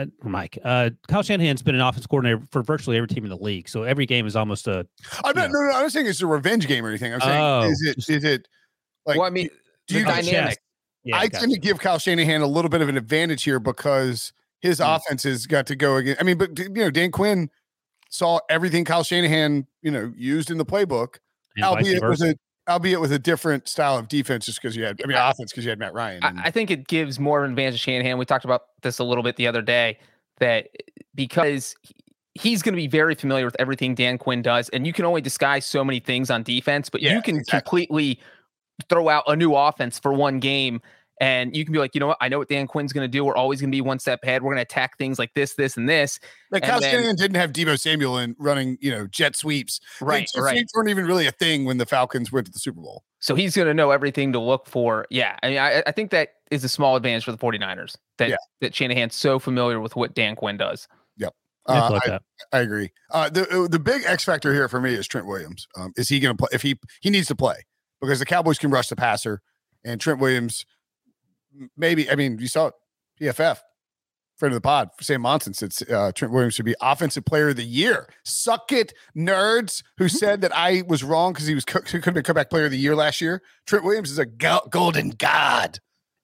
Shanahan's been an offense coordinator for virtually every team in the league. So every game is almost a. I'm not saying it's a revenge game or anything. I'm saying, is it like, Well, I mean, do you the guys, dynamic. Yeah, I gotcha. tend to give Kyle Shanahan a little bit of an advantage here because his offense has got to go again. I mean, but Dan Quinn saw everything Kyle Shanahan, used in the playbook, And vice versa. albeit with a different style of defense, just because offense because you had Matt Ryan. I think it gives more of an advantage to Shanahan. We talked about this a little bit the other day, that because he's going to be very familiar with everything Dan Quinn does, and you can only disguise so many things on defense, but you can completely throw out a new offense for one game, and you can be like, you know what? I know what Dan Quinn's going to do. We're always going to be one step ahead. We're going to attack things like this, this, and this. Like Kyle Shanahan didn't have Deebo Samuel in running, jet sweeps. Right, Jet sweeps weren't even really a thing when the Falcons went to the Super Bowl. So he's going to know everything to look for. Yeah. I mean, I think that is a small advantage for the 49ers that Shanahan's so familiar with what Dan Quinn does. Yep. I I agree. The big X factor here for me is Trent Williams. Is he going to play? If he needs to play because the Cowboys can rush the passer, and Trent Williams maybe. I mean, you saw it, PFF, friend of the pod, Sam Monson said Trent Williams should be Offensive Player of the Year. Suck it, nerds who said that I was wrong because he could have been Comeback Player of the Year last year. Trent Williams is a golden god.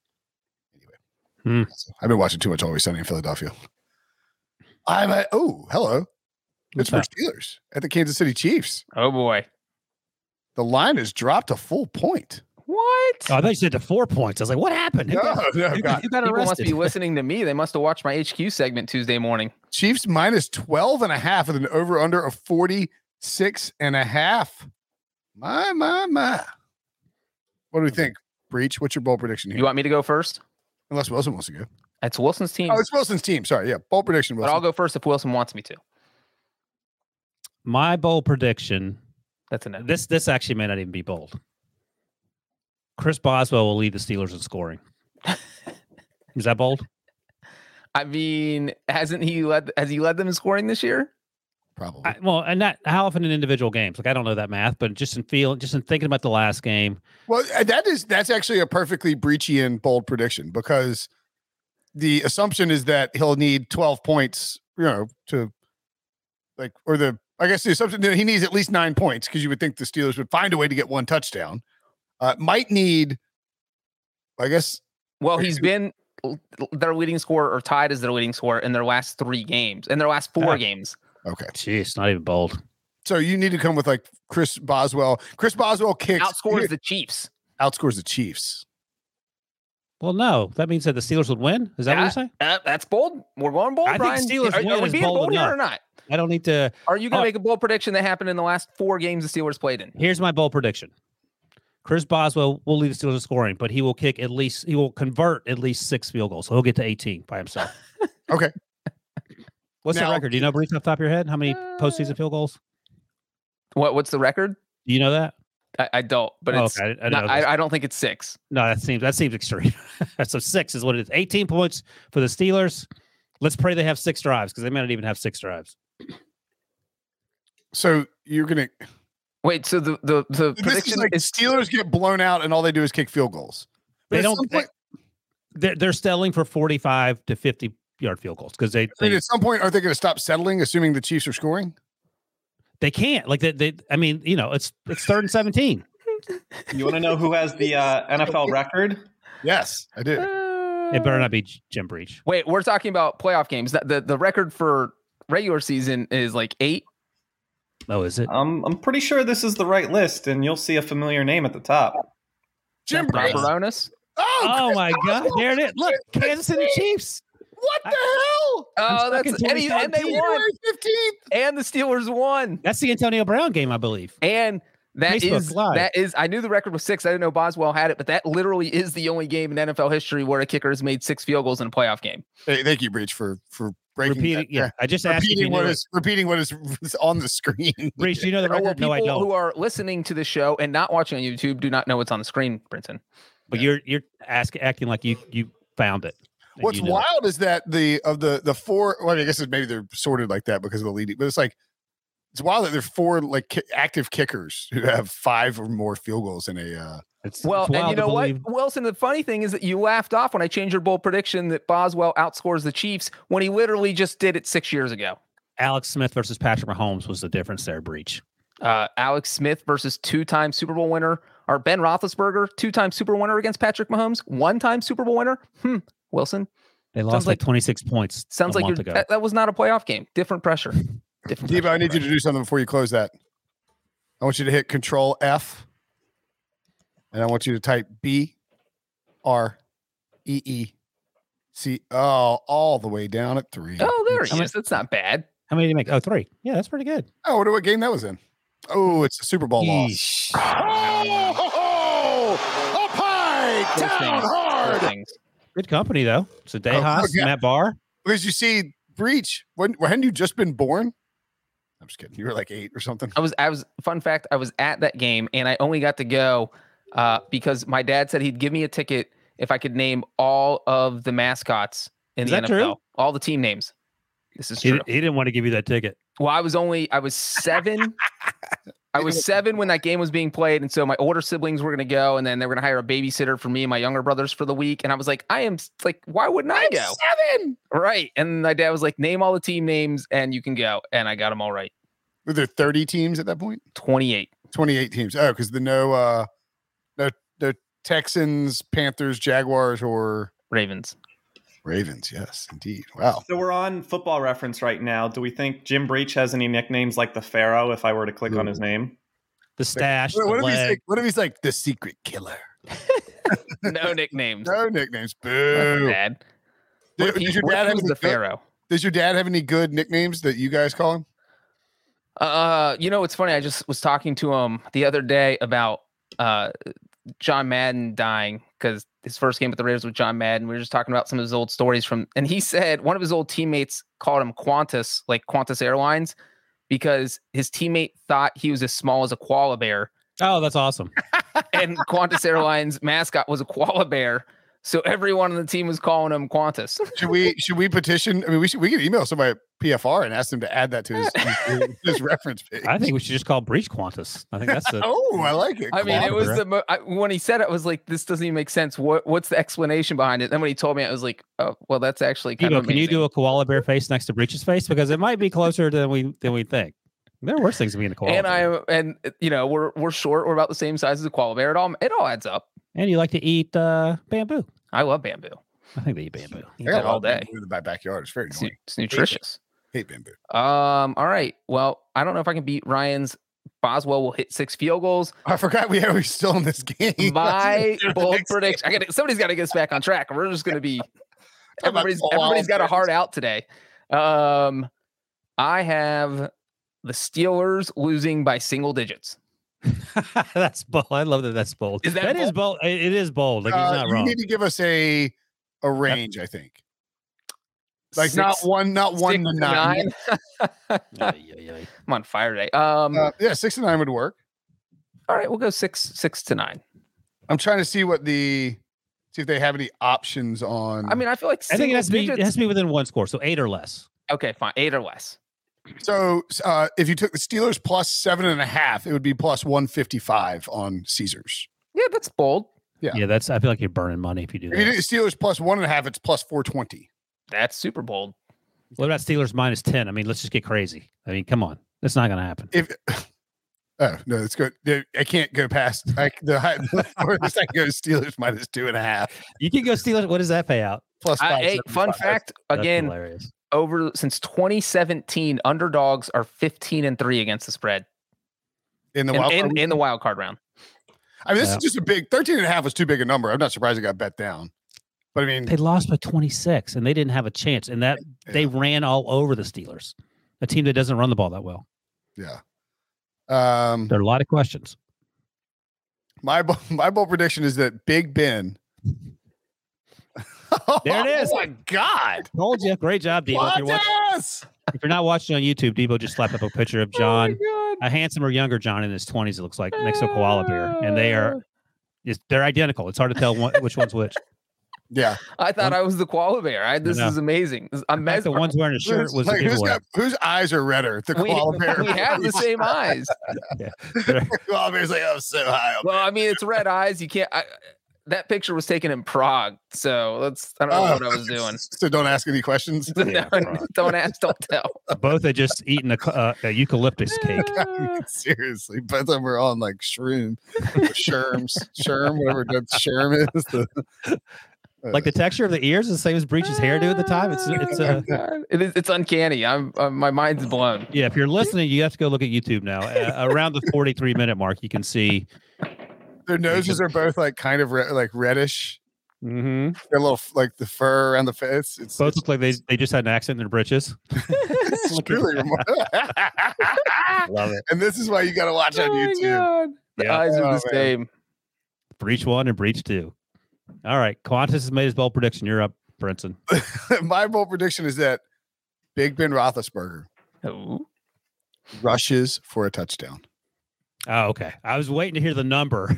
Anyway, I've been watching too much Always Sunny in Philadelphia. Hello. Pittsburgh Steelers at the Kansas City Chiefs. Oh, boy. The line has dropped a full point. What? Oh, I thought you said to 4 points. I was like, what happened? Who got People must arrested? be listening to me. They must have watched my HQ segment Tuesday morning. Chiefs minus 12.5 with an over-under of 46.5. My. What do we think, Breach? What's your bold prediction here? You want me to go first? Unless Wilson wants to go. It's Wilson's team. Oh, it's Wilson's team. Sorry. Yeah. Bold prediction, But Wilson. I'll go first if Wilson wants me to. My bold prediction. That's a no. This actually may not even be bold. Chris Boswell will lead the Steelers in scoring. Is that bold? I mean, has he led them in scoring this year? Probably. And not how often in individual games. Like I don't know that math, but just in thinking about the last game. Well, that's actually a perfectly Breachian bold prediction because the assumption is that he'll need 12 points, I guess the assumption that he needs at least 9 points because you would think the Steelers would find a way to get one touchdown. Might need, I guess. Well, he's been their leading scorer or tied as their leading scorer in their last 3 games, in their last 4 games. Okay. Jeez, not even bold. So you need to come with like Chris Boswell. Chris Boswell kicks. Outscores the Chiefs. Outscores the Chiefs. Well, no. That means that the Steelers would win? Is that what you're saying? That's bold. We're going bold, I Brian. think Steelers Are win we is being bold bold here enough. or not? I don't need to. Are you going to make a bold prediction that happened in the last 4 games the Steelers played in? Here's my bold prediction. Chris Boswell will lead the Steelers in scoring, but he will convert at least 6 field goals. So he'll get to 18 by himself. Okay. What's the record? Do you know, Brees, off the top of your head? How many postseason field goals? What's the record? Do you know that? I don't, but it's okay. I don't think it's 6. No, that seems extreme. So 6 is what it is. 18 points for the Steelers. Let's pray they have 6 drives because they may not even have 6 drives. So you're gonna wait. So the this prediction is like is Steelers get blown out and all they do is kick field goals. But They at don't. some point, They're settling for 45 to 50-yard field goals because I mean, at some point, are they going to stop settling, assuming the Chiefs are scoring? they can't. Like they I mean, it's 3rd and 17. You want to know who has the NFL record? Yes, I do. It better not be Jim Breach. Wait, we're talking about playoff games. The record for regular season is like 8. Oh, is it? I'm pretty sure this is the right list, and you'll see a familiar name at the top. Jim Robert Breach. Ronis. Oh my God! There it is. Look, Kansas City Chiefs. What the hell? Oh, stuck that's in and they won, January 15th. and the Steelers won, That's the Antonio Brown game, I believe. and Facebook Live. that is. I knew the record was 6. I didn't know Boswell had it, but that literally is the only game in NFL history where a kicker has made 6 field goals in a playoff game. Hey, thank you, Breach, for breaking Repeating, that. yeah. I just asked you if you repeating what is on the screen. Breach, do you know the Well, record? No, I people don't. who are listening to the show and not watching on YouTube do not know what's on the screen, Brinson. But you're acting like you found it. and What's you know. wild is that the 4. Well, I guess maybe they're sorted like that because of the leading, but it's wild that there are 4 like active kickers who have 5 or more field goals in a. It's Well, and wild you to know what, believe. Wilson, the funny thing is that you laughed off when I changed your bold prediction that Boswell outscores the Chiefs when he literally just did it 6 years ago. Alex Smith versus Patrick Mahomes was the difference there, Breach. Alex Smith versus 2-time Super Bowl winner, or Ben Roethlisberger, 2-time Super Bowl winner against Patrick Mahomes, 1-time Super Bowl winner. Wilson, They lost like- 26 points. sounds a like month ago. that was not a playoff game. Different pressure. Different Debo, pressure. I need you to do something before you close that. I want you to hit Control F, and I want you to type BREEC. All the way down at 3. Oh, there he is. That's not bad. How many did you make? Oh, 3. Yeah, that's pretty good. Oh, what game that was in? Oh, it's a Super Bowl loss. Yeesh. Up high, Those things. Those things. Good company though. So Dejas, yeah. Matt Barr. Because you see, Breach, hadn't you just been born? I'm just kidding. You were like 8 or something. I was fun fact, I was at that game and I only got to go because my dad said he'd give me a ticket if I could name all of the mascots in Is the that NFL, true? all the team names. This is He true. didn't want to give you that ticket. Well, I was 7. I was 7 when that game was being played. And so my older siblings were going to go and then they were going to hire a babysitter for me and my younger brothers for the week. And I was like, why wouldn't I go? 7. Right. And my dad was like, name all the team names and you can go. And I got them all right. Were there 30 teams at that point? 28. 28 teams. Oh, because the no Texans, Panthers, Jaguars, or Ravens. Ravens. Yes, indeed. Wow. So we're on Football Reference right now. Do we think Jim Breach has any nicknames like the Pharaoh if I were to click on his name? The stash. What the leg. if he's like the secret killer? No nicknames. No nicknames. That's Boo. bad. What if Does he- your what if dad he have was any the good- Pharaoh? Does your dad have any good nicknames that you guys call him? It's funny. I just was talking to him the other day about John Madden dying because his first game with the Raiders with John Madden. We were just talking about some of his old stories and he said one of his old teammates called him Qantas, like Qantas Airlines, because his teammate thought he was as small as a koala bear. Oh, that's awesome. And Qantas Airlines mascot was a koala bear. So everyone on the team was calling him Qantas. Should we petition? I mean, we could email somebody at PFR and ask them to add that to his reference page. I think we should just call Breach Qantas. I think that's the Oh, I like it. I mean, it was Koala when he said it, I was like, this doesn't even make sense. What's the explanation behind it? Then when he told me, I was like, oh, well, that's actually kind of Can you amazing. do a koala bear face next to Breach's face? Because it might be closer than we think. There are worse things to be in a koala. bear. We're short. We're about the same size as a koala bear. It all adds up. And you like to eat bamboo. I love bamboo. I think they eat bamboo. I got it all day. in my backyard. It's very It's, annoying. it's nutritious. Hate bamboo. All right. Well, I don't know if I can beat Ryan's. Boswell will hit 6 field goals. I forgot we're still in this game. My bold prediction. Somebody's got to get us back on track. We're just going to be. about Everybody's got a offense. heart out today. I have the Steelers losing by single digits. That's bold. I love that. That's bold. Is that That is bold? It is bold. Like he's not you wrong. need to give us a range, I think. Like Six- not one 6 to to 9. 9. Yeah. I'm on fire today. Yeah, 6 to 9 would work. All right, we'll go 6 to 9. I'm trying to see what the See if they have any options on. I mean, I feel like I think it has to be. digits- It has to be within one score, so 8 or less. Okay, fine. 8 or less. So if you took the Steelers plus 7.5, it would be plus 155 on Caesars. Yeah, that's bold. Yeah, that's. I feel like you're burning money if you do If you do that. Steelers plus 1.5, it's plus 420. That's super bold. What about Steelers minus 10? I mean, let's just get crazy. I mean, come on, that's not going to happen. If oh no, it's good. I can't go past the furthest I can go is Steelers minus 2.5 You can go Steelers. What does that pay out? plus Hey, 575. fun fact That's again. hilarious. Over since 2017, underdogs are 15-3 against the spread in the in, wild card. in the wild card round. I mean, this Yeah. is just a big 13.5 was too big a number. I'm not surprised it got bet down. But I mean, They lost by 26, and they didn't have a chance. And that they ran all over the Steelers, a team that doesn't run the ball that well. yeah. There are a lot of questions. My bold prediction is that Big Ben. There it is. Oh my God! Told you. Great job, Debo. If you're not watching on YouTube, Debo just slapped up a picture of John, a handsomer, younger John in his 20s. It looks like next to a koala bear, and they're identical. It's hard to tell which one's which. Yeah. I thought I was the koala bear. This No. is amazing. I'm In fact, the mesmerized. one's wearing a shirt was a Like, giveaway. whose eyes are redder? The koala bear. We have the same eyes. The koala bear's like, oh, so high up. Well, I mean, it's red eyes. You can't. That picture was taken in Prague, so I don't know what I was doing. So don't ask any questions. No, don't ask, don't tell. Both had just eaten a eucalyptus cake. Seriously, both of them are on like shrooms, sherm, whatever that sherm is. Like the texture of the ears is the same as Breach's hairdo at the time. It's uncanny. My mind's blown. Yeah. If you're listening, you have to go look at YouTube now. Around the 43-minute mark, you can see Their noses are both like kind of like reddish. mm-hmm. They're a little like the fur around the face. It's both look like they just had an accent in their britches. it's really remarkable. Love it. And this is why you got to watch on YouTube. God. The Yeah. eyes are Oh, the same. Breach 1 and Breach 2. All right. Qantas has made his bold prediction. You're up, Brinson. My bold prediction is that Big Ben Roethlisberger Ooh. rushes for a touchdown. Oh, okay. I was waiting to hear the number.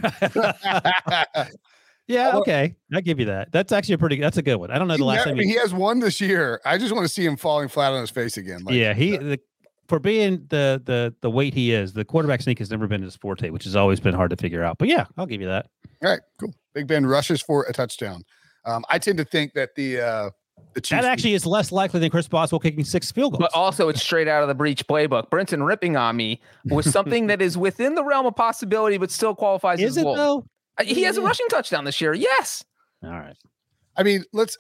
Yeah, okay. I'll give you that. That's actually that's a good one. I don't know the last time he has one this year. I just want to see him falling flat on his face again. Like, yeah, for being the weight he is, the quarterback sneak has never been his forte, which has always been hard to figure out. But yeah, I'll give you that. All right, cool. Big Ben rushes for a touchdown. I tend to think that the Chiefs That actually is less likely than Chris Boswell kicking 6 field goals. But also, it's straight out of the Breach playbook. Brinson ripping on me was something that is within the realm of possibility, but still qualifies is as it bold. though? He has a rushing touchdown this year. Yes. All right. let's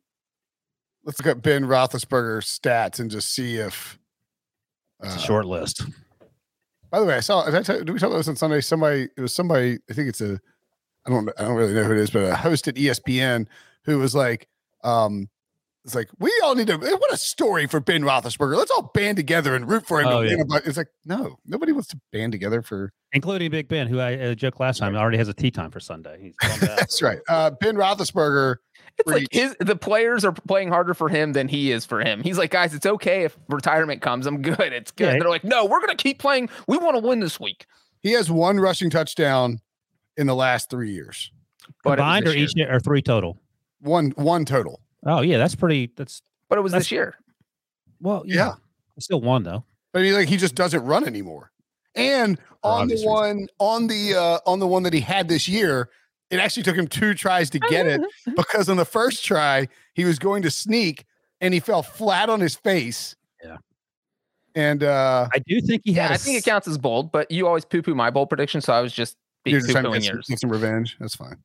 look at Ben Roethlisberger's stats and just see if It's a short list. By the way, did we talk about this on Sunday? Somebody, I think it's I don't really know who it is, but a host at ESPN who was like, it's like, we all need to, what a story for Ben Roethlisberger. Let's all band together and root for him. Oh, yeah. It's like, no, nobody wants to band together for. Including Big Ben, who I joked last time already has a tea time for Sunday. He's bummed out. That's right. Ben Roethlisberger. It's like the players are playing harder for him than he is for him. He's like, guys, it's okay if retirement comes. I'm good. It's good. Yeah. They're like, no, we're going to keep playing. We want to win this week. He has one rushing touchdown in the last 3 years. But it was Combined or this each or 3 total? One total. Oh yeah, that's But it was this year. well. Yeah. Still one though. But he just doesn't run anymore. And on the one that he had this year, it actually took him 2 tries to get it because on the first try he was going to sneak and he fell flat on his face. Yeah. And I do think he had. I think it counts as bold, but you always poo-poo my bold prediction, so I was just you're just trying to poo-pooing get yours. some revenge. That's fine.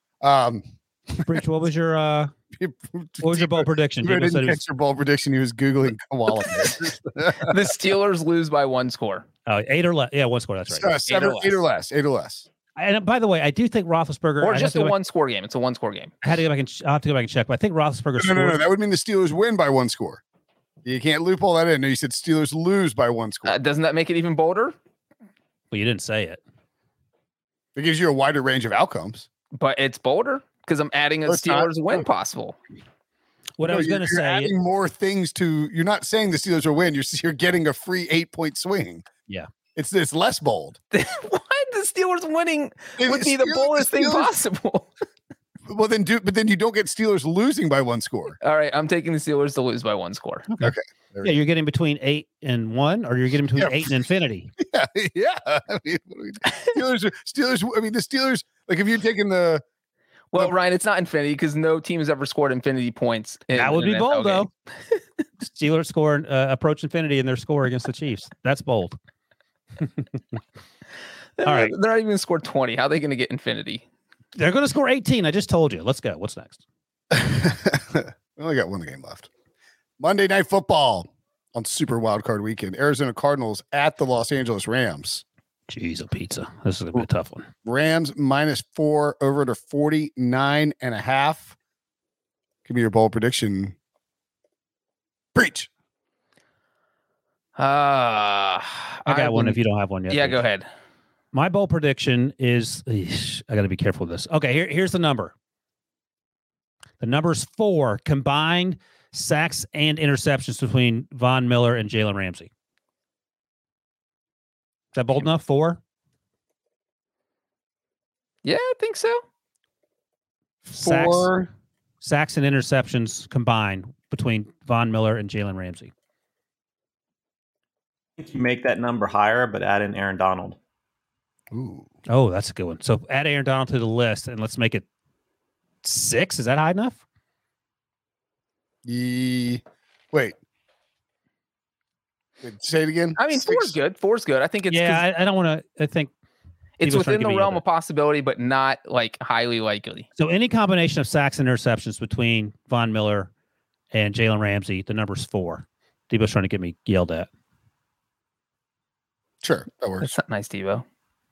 Breach, what was your bold prediction? You Debo said didn't he was- catch your bold prediction. He was Googling koala bears. The Steelers lose by 1 score. 8 or less. Yeah, 1 score. That's right. 8 or less. And by the way, I do think Roethlisberger, Or I'd just have a to go 1-score game. It's a 1-score game. back- I had to go back and I'll have to go back and check. But I think Roethlisberger No, scored. that would mean the Steelers win by 1 score. You can't loophole that in. No, you said Steelers lose by 1 score. Doesn't that make it even bolder? Well, you didn't say it. It gives you a wider range of outcomes. But it's bolder because I'm adding a No, it's not. Steelers win possible. What I was going to you're say. adding more things to. You're not saying the Steelers will win. You're getting a free 8-point swing. Yeah. It's less bold. Why the Steelers winning If would the be the Steelers- boldest thing Steelers- possible? Well, then you don't get Steelers losing by one score. All right, I'm taking the Steelers to lose by one score. Okay. Yeah, you're getting between 8 and 1, or you're getting between 8 and infinity. Yeah. I mean, Steelers. I mean, the Steelers. Like, if you're taking the. Well, Ryan, it's not infinity because no team has ever scored infinity points. That would be bold, though. Steelers score approach infinity in their score against the Chiefs. That's bold. All right. They're not even going to score 20. How are they going to get infinity? They're going to score 18. I just told you. Let's go. What's next? We only got one game left. Monday Night Football on Super Wildcard Weekend. Arizona Cardinals at the Los Angeles Rams. Jeez, a pizza. This is going to be a tough one. Rams -4 over to 49.5. Give me your bold prediction. Preach. I got one if you don't have one yet. Yeah, go ahead. My bold prediction is, I got to be careful with this. Okay, here's the number. The number's 4 combined sacks and interceptions between Von Miller and Jalen Ramsey. Is that bold enough? 4? Yeah, I think so. 4 sacks and interceptions combined between Von Miller and Jalen Ramsey. I think you make that number higher, but add in Aaron Donald. Ooh. Oh, that's a good one. So add Aaron Donald to the list and let's make it 6. Is that high enough? Wait, say it again. I mean, 4 is good. 4 is good. I think it's I don't want to. I think it's within the realm of possibility, but not like highly likely. So any combination of sacks and interceptions between Von Miller and Jalen Ramsey, the number's 4. Debo's trying to get me yelled at. Sure, that works. That's not nice, Debo.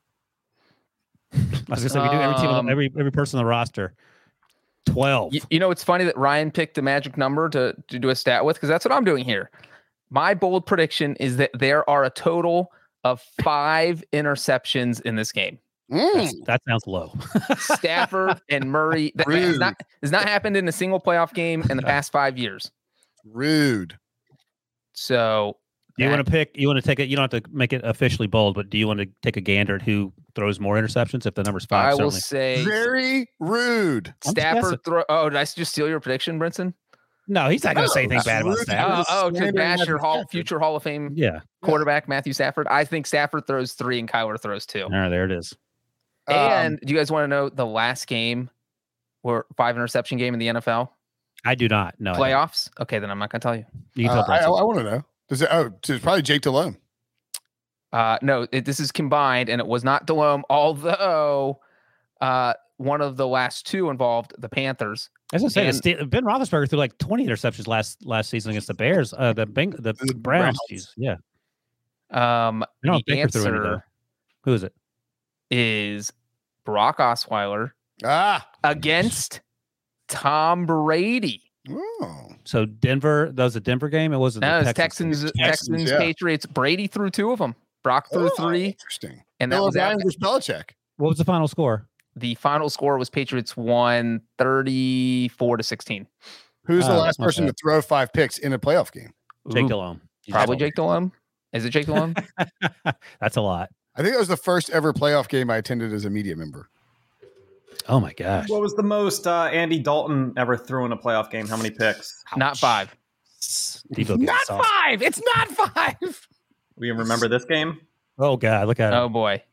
I was gonna say we do every team, every person on the roster. 12. You know, it's funny that Ryan picked a magic number to do a stat with because that's what I'm doing here. My bold prediction is that there are a total of 5 interceptions in this game. That sounds low. Stafford and Murray. That has not happened in a single playoff game in the past 5 years. Rude. So do you want to pick? You want to take it? You don't have to make it officially bold, but do you want to take a gander at who throws more interceptions? If the number's 5, I will say very rude. Stafford throw. Oh, did I just steal your prediction, Brinson? No, he's not going to say anything bad about Stafford. To bash your future Hall of Fame quarterback, Matthew Stafford. I think Stafford throws 3 and Kyler throws 2. All right, there it is. And do you guys want to know the last game or 5 interception game in the NFL? I do not. No. Playoffs? Okay, then I'm not going to tell you. You can tell I want to know. It's probably Jake Delhomme. No, this is combined, and it was not Delhomme, although one of the last 2 involved the Panthers. As I say, Ben Roethlisberger threw like 20 interceptions last season against the Bears. The Browns. Yeah. The answer who is it? Is Brock Osweiler against Tom Brady. Oh. So Denver, that was a Denver game? It wasn't. No, it was Texans, Patriots. Brady threw 2 of them. Brock threw 3. Interesting. And that was Belichick. What was the final score? The final score was Patriots won 34-16. Who's the last person to throw 5 picks in a playoff game? Jake Delhomme. Probably Jake Delhomme. Is it Jake Delhomme? That's a lot. I think that was the first ever playoff game I attended as a media member. Oh my gosh. What was the most Andy Dalton ever threw in a playoff game? How many picks? Not 5. Not 5. It's not 5. We remember this game? Oh God, look at it. Oh boy.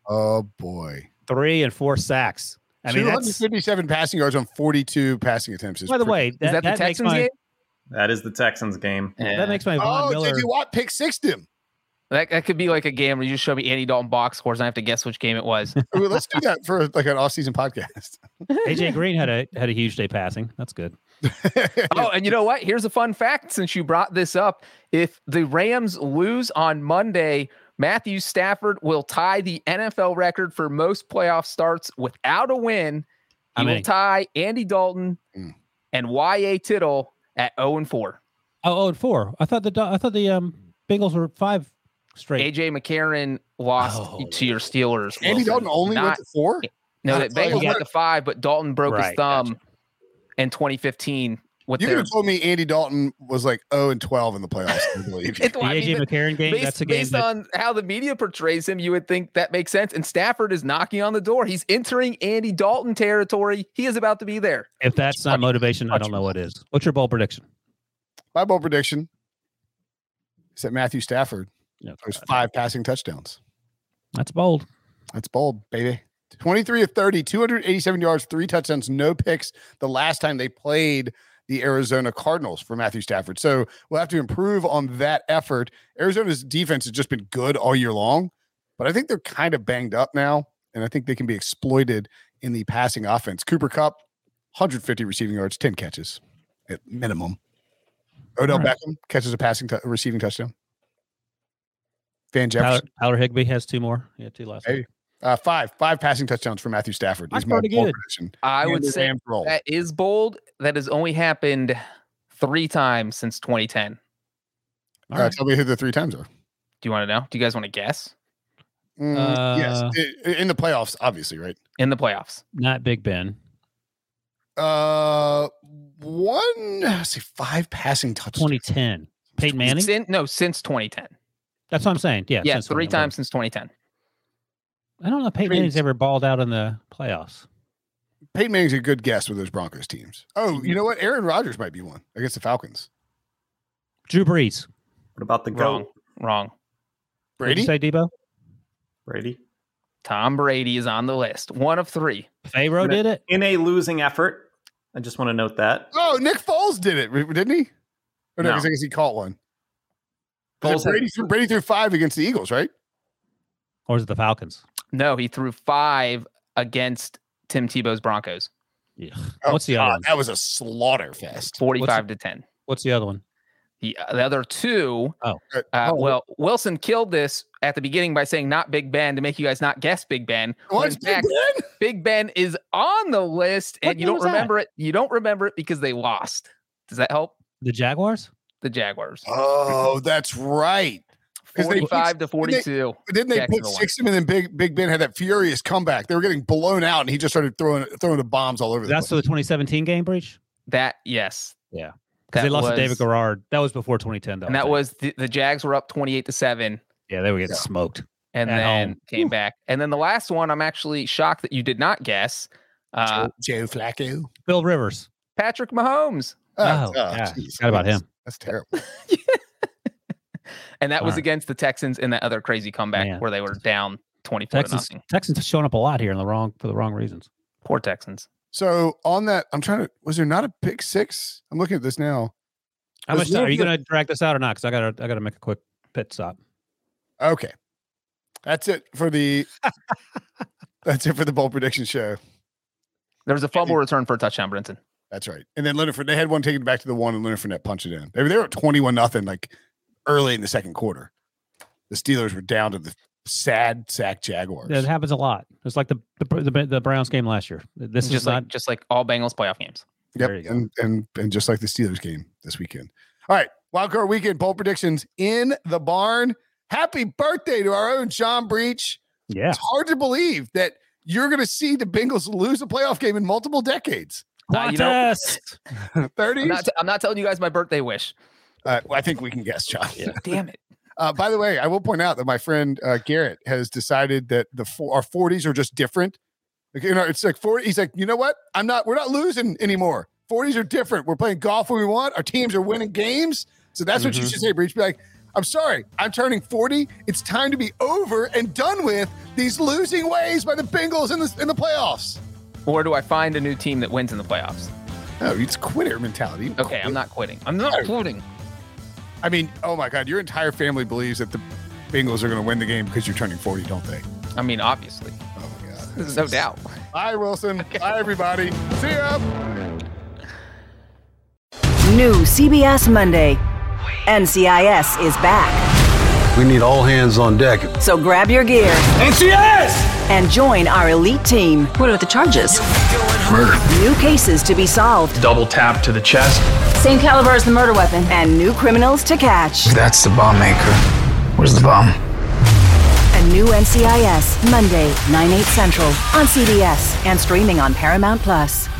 3 and 4 sacks. I mean, 257 passing yards on 42 passing attempts. By the way, is that the Texans game? That is the Texans game. Yeah. That makes my Von Miller. JJ Watt pick 6'd him. That could be like a game where you just show me Andy Dalton box scores and I have to guess which game it was. Let's do that for like an off-season podcast. AJ Green had a huge day passing. That's good. Oh, and you know what? Here's a fun fact since you brought this up. If the Rams lose on Monday, Matthew Stafford will tie the NFL record for most playoff starts without a win. He will tie Andy Dalton and Y.A. Tittle at 0-4. Oh, 0-4. I thought the Bengals were 5 straight. AJ McCarron lost to your Steelers. Andy Dalton only went to 4? No, that Bengals went to 5, but Dalton broke his thumb in 2015 You could have told me Andy Dalton was like 0-12 in the playoffs, I believe. The AJ McCarron game, that's a game based on how the media portrays him, you would think that makes sense. And Stafford is knocking on the door. He's entering Andy Dalton territory. He is about to be there. If that's not motivation, I don't know what is. What's your bold prediction? My bold prediction is that Matthew Stafford throws 5 passing touchdowns. That's bold. That's bold, baby. 23 of 30, 287 yards, 3 touchdowns, no picks the last time they played the Arizona Cardinals for Matthew Stafford. So we'll have to improve on that effort. Arizona's defense has just been good all year long, but I think they're kind of banged up now, and I think they can be exploited in the passing offense. Cooper Kupp, 150 receiving yards, 10 catches at minimum. Odell Beckham catches a receiving touchdown. Van Jefferson. Tyler Higbee has 2 more. Yeah, 2 last week. 5 passing touchdowns for Matthew Stafford. That's pretty good. I would say that is bold. That has only happened 3 times since 2010. Tell me who the 3 times are. Do you want to know? Do you guys want to guess? Yes. In the playoffs, obviously, right? In the playoffs. Not Big Ben. 5 passing touchdowns. 2010. Peyton Manning? Since 2010. That's what I'm saying. Yeah. Yeah, 3 times since 2010. I don't know if Peyton Manning's ever balled out in the playoffs. Peyton Manning's a good guess with those Broncos teams. Oh, you know what? Aaron Rodgers might be one against the Falcons. Drew Brees. What about the GOAT? Wrong. Brady? What did you say, Debo? Brady. Tom Brady is on the list. 1 of 3. Pharaoh did it? In a losing effort. I just want to note that. Oh, Nick Foles did it, didn't he? Or no, No. I guess he caught one. Foles Brady threw 5 against the Eagles, right? Or is it the Falcons? No, he threw 5 against Tim Tebow's Broncos. Yeah. Oh, What's the other one? That was a slaughter fest. 45-10. What's the other one? The other 2. Oh. Well, Wilson killed this at the beginning by saying not Big Ben to make you guys not guess Big Ben. What's In fact, Big Ben? Big Ben is on the list, and What you game don't was that? remember it. You don't remember it because they lost. Does that help? The Jaguars? The Jaguars. Oh, that's right. 45-42. Didn't they put Jacksonville won. 6 of them, and then Big Ben had that furious comeback. They were getting blown out, and he just started throwing the bombs all over the That's place. for the 2017 game, Breach? Yes. Yeah. Because they lost to David Garrard. That was before 2010, though. And that was the Jags were up 28-7. Yeah, they were getting smoked. And At then home. came back. And then the last one, I'm actually shocked that you did not guess. Joe Flacco. Phil Rivers. Patrick Mahomes. Yeah. geez. Forgot about him. That's terrible. And that was All right. against the Texans in that other crazy comeback Man. where they were down 24-0. Texans showing up a lot here for the wrong reasons. Poor Texans. So on that, was there not a pick 6? I'm looking at this now. How much time? Are you going to drag this out or not? Because I gotta make a quick pit stop. Okay. That's it for the bold prediction show. There was a fumble return for a touchdown, Brinson. That's right. And then Leonard Fournette, they had one taken back to the 1, and Leonard Fournette punched it in. They were at 21-0 like early in the second quarter. The Steelers were down to the sad sack Jaguars. It happens a lot. It's like the Browns game last year. This is Just like all Bengals playoff games. Yep. There you go. And just like the Steelers game this weekend. All right. Wildcard weekend bold predictions in the barn. Happy birthday to our own John Breach. Yeah. It's hard to believe that you're going to see the Bengals lose a playoff game in multiple decades. You know, 30s? I'm not telling you guys my birthday wish. I think we can guess, John. Yeah. Damn it. By the way, I will point out that my friend Garrett has decided that our 40s are just different. Like, it's like 40. He's like, you know what? We're not losing anymore. 40s are different. We're playing golf when we want. Our teams are winning games. So that's what you should say, Breach. Be like, I'm sorry, I'm turning 40. It's time to be over and done with these losing ways by the Bengals in the playoffs. Or do I find a new team that wins in the playoffs? No, it's quitter mentality. Okay, I'm not quitting. I'm not quitting. I mean, oh my God, your entire family believes that the Bengals are going to win the game because you're turning 40, don't they? I mean, obviously. Oh my God. There's no doubt. Bye, Wilson. Bye, everybody. See ya. New CBS Monday. NCIS is back. We need all hands on deck. So grab your gear. NCIS! And join our elite team. What are the charges? Murder. New cases to be solved. Double tap to the chest. Same caliber as the murder weapon. And new criminals to catch. That's the bomb maker. Where's the bomb? A new NCIS, Monday, 9/8 Central, on CBS and streaming on Paramount+.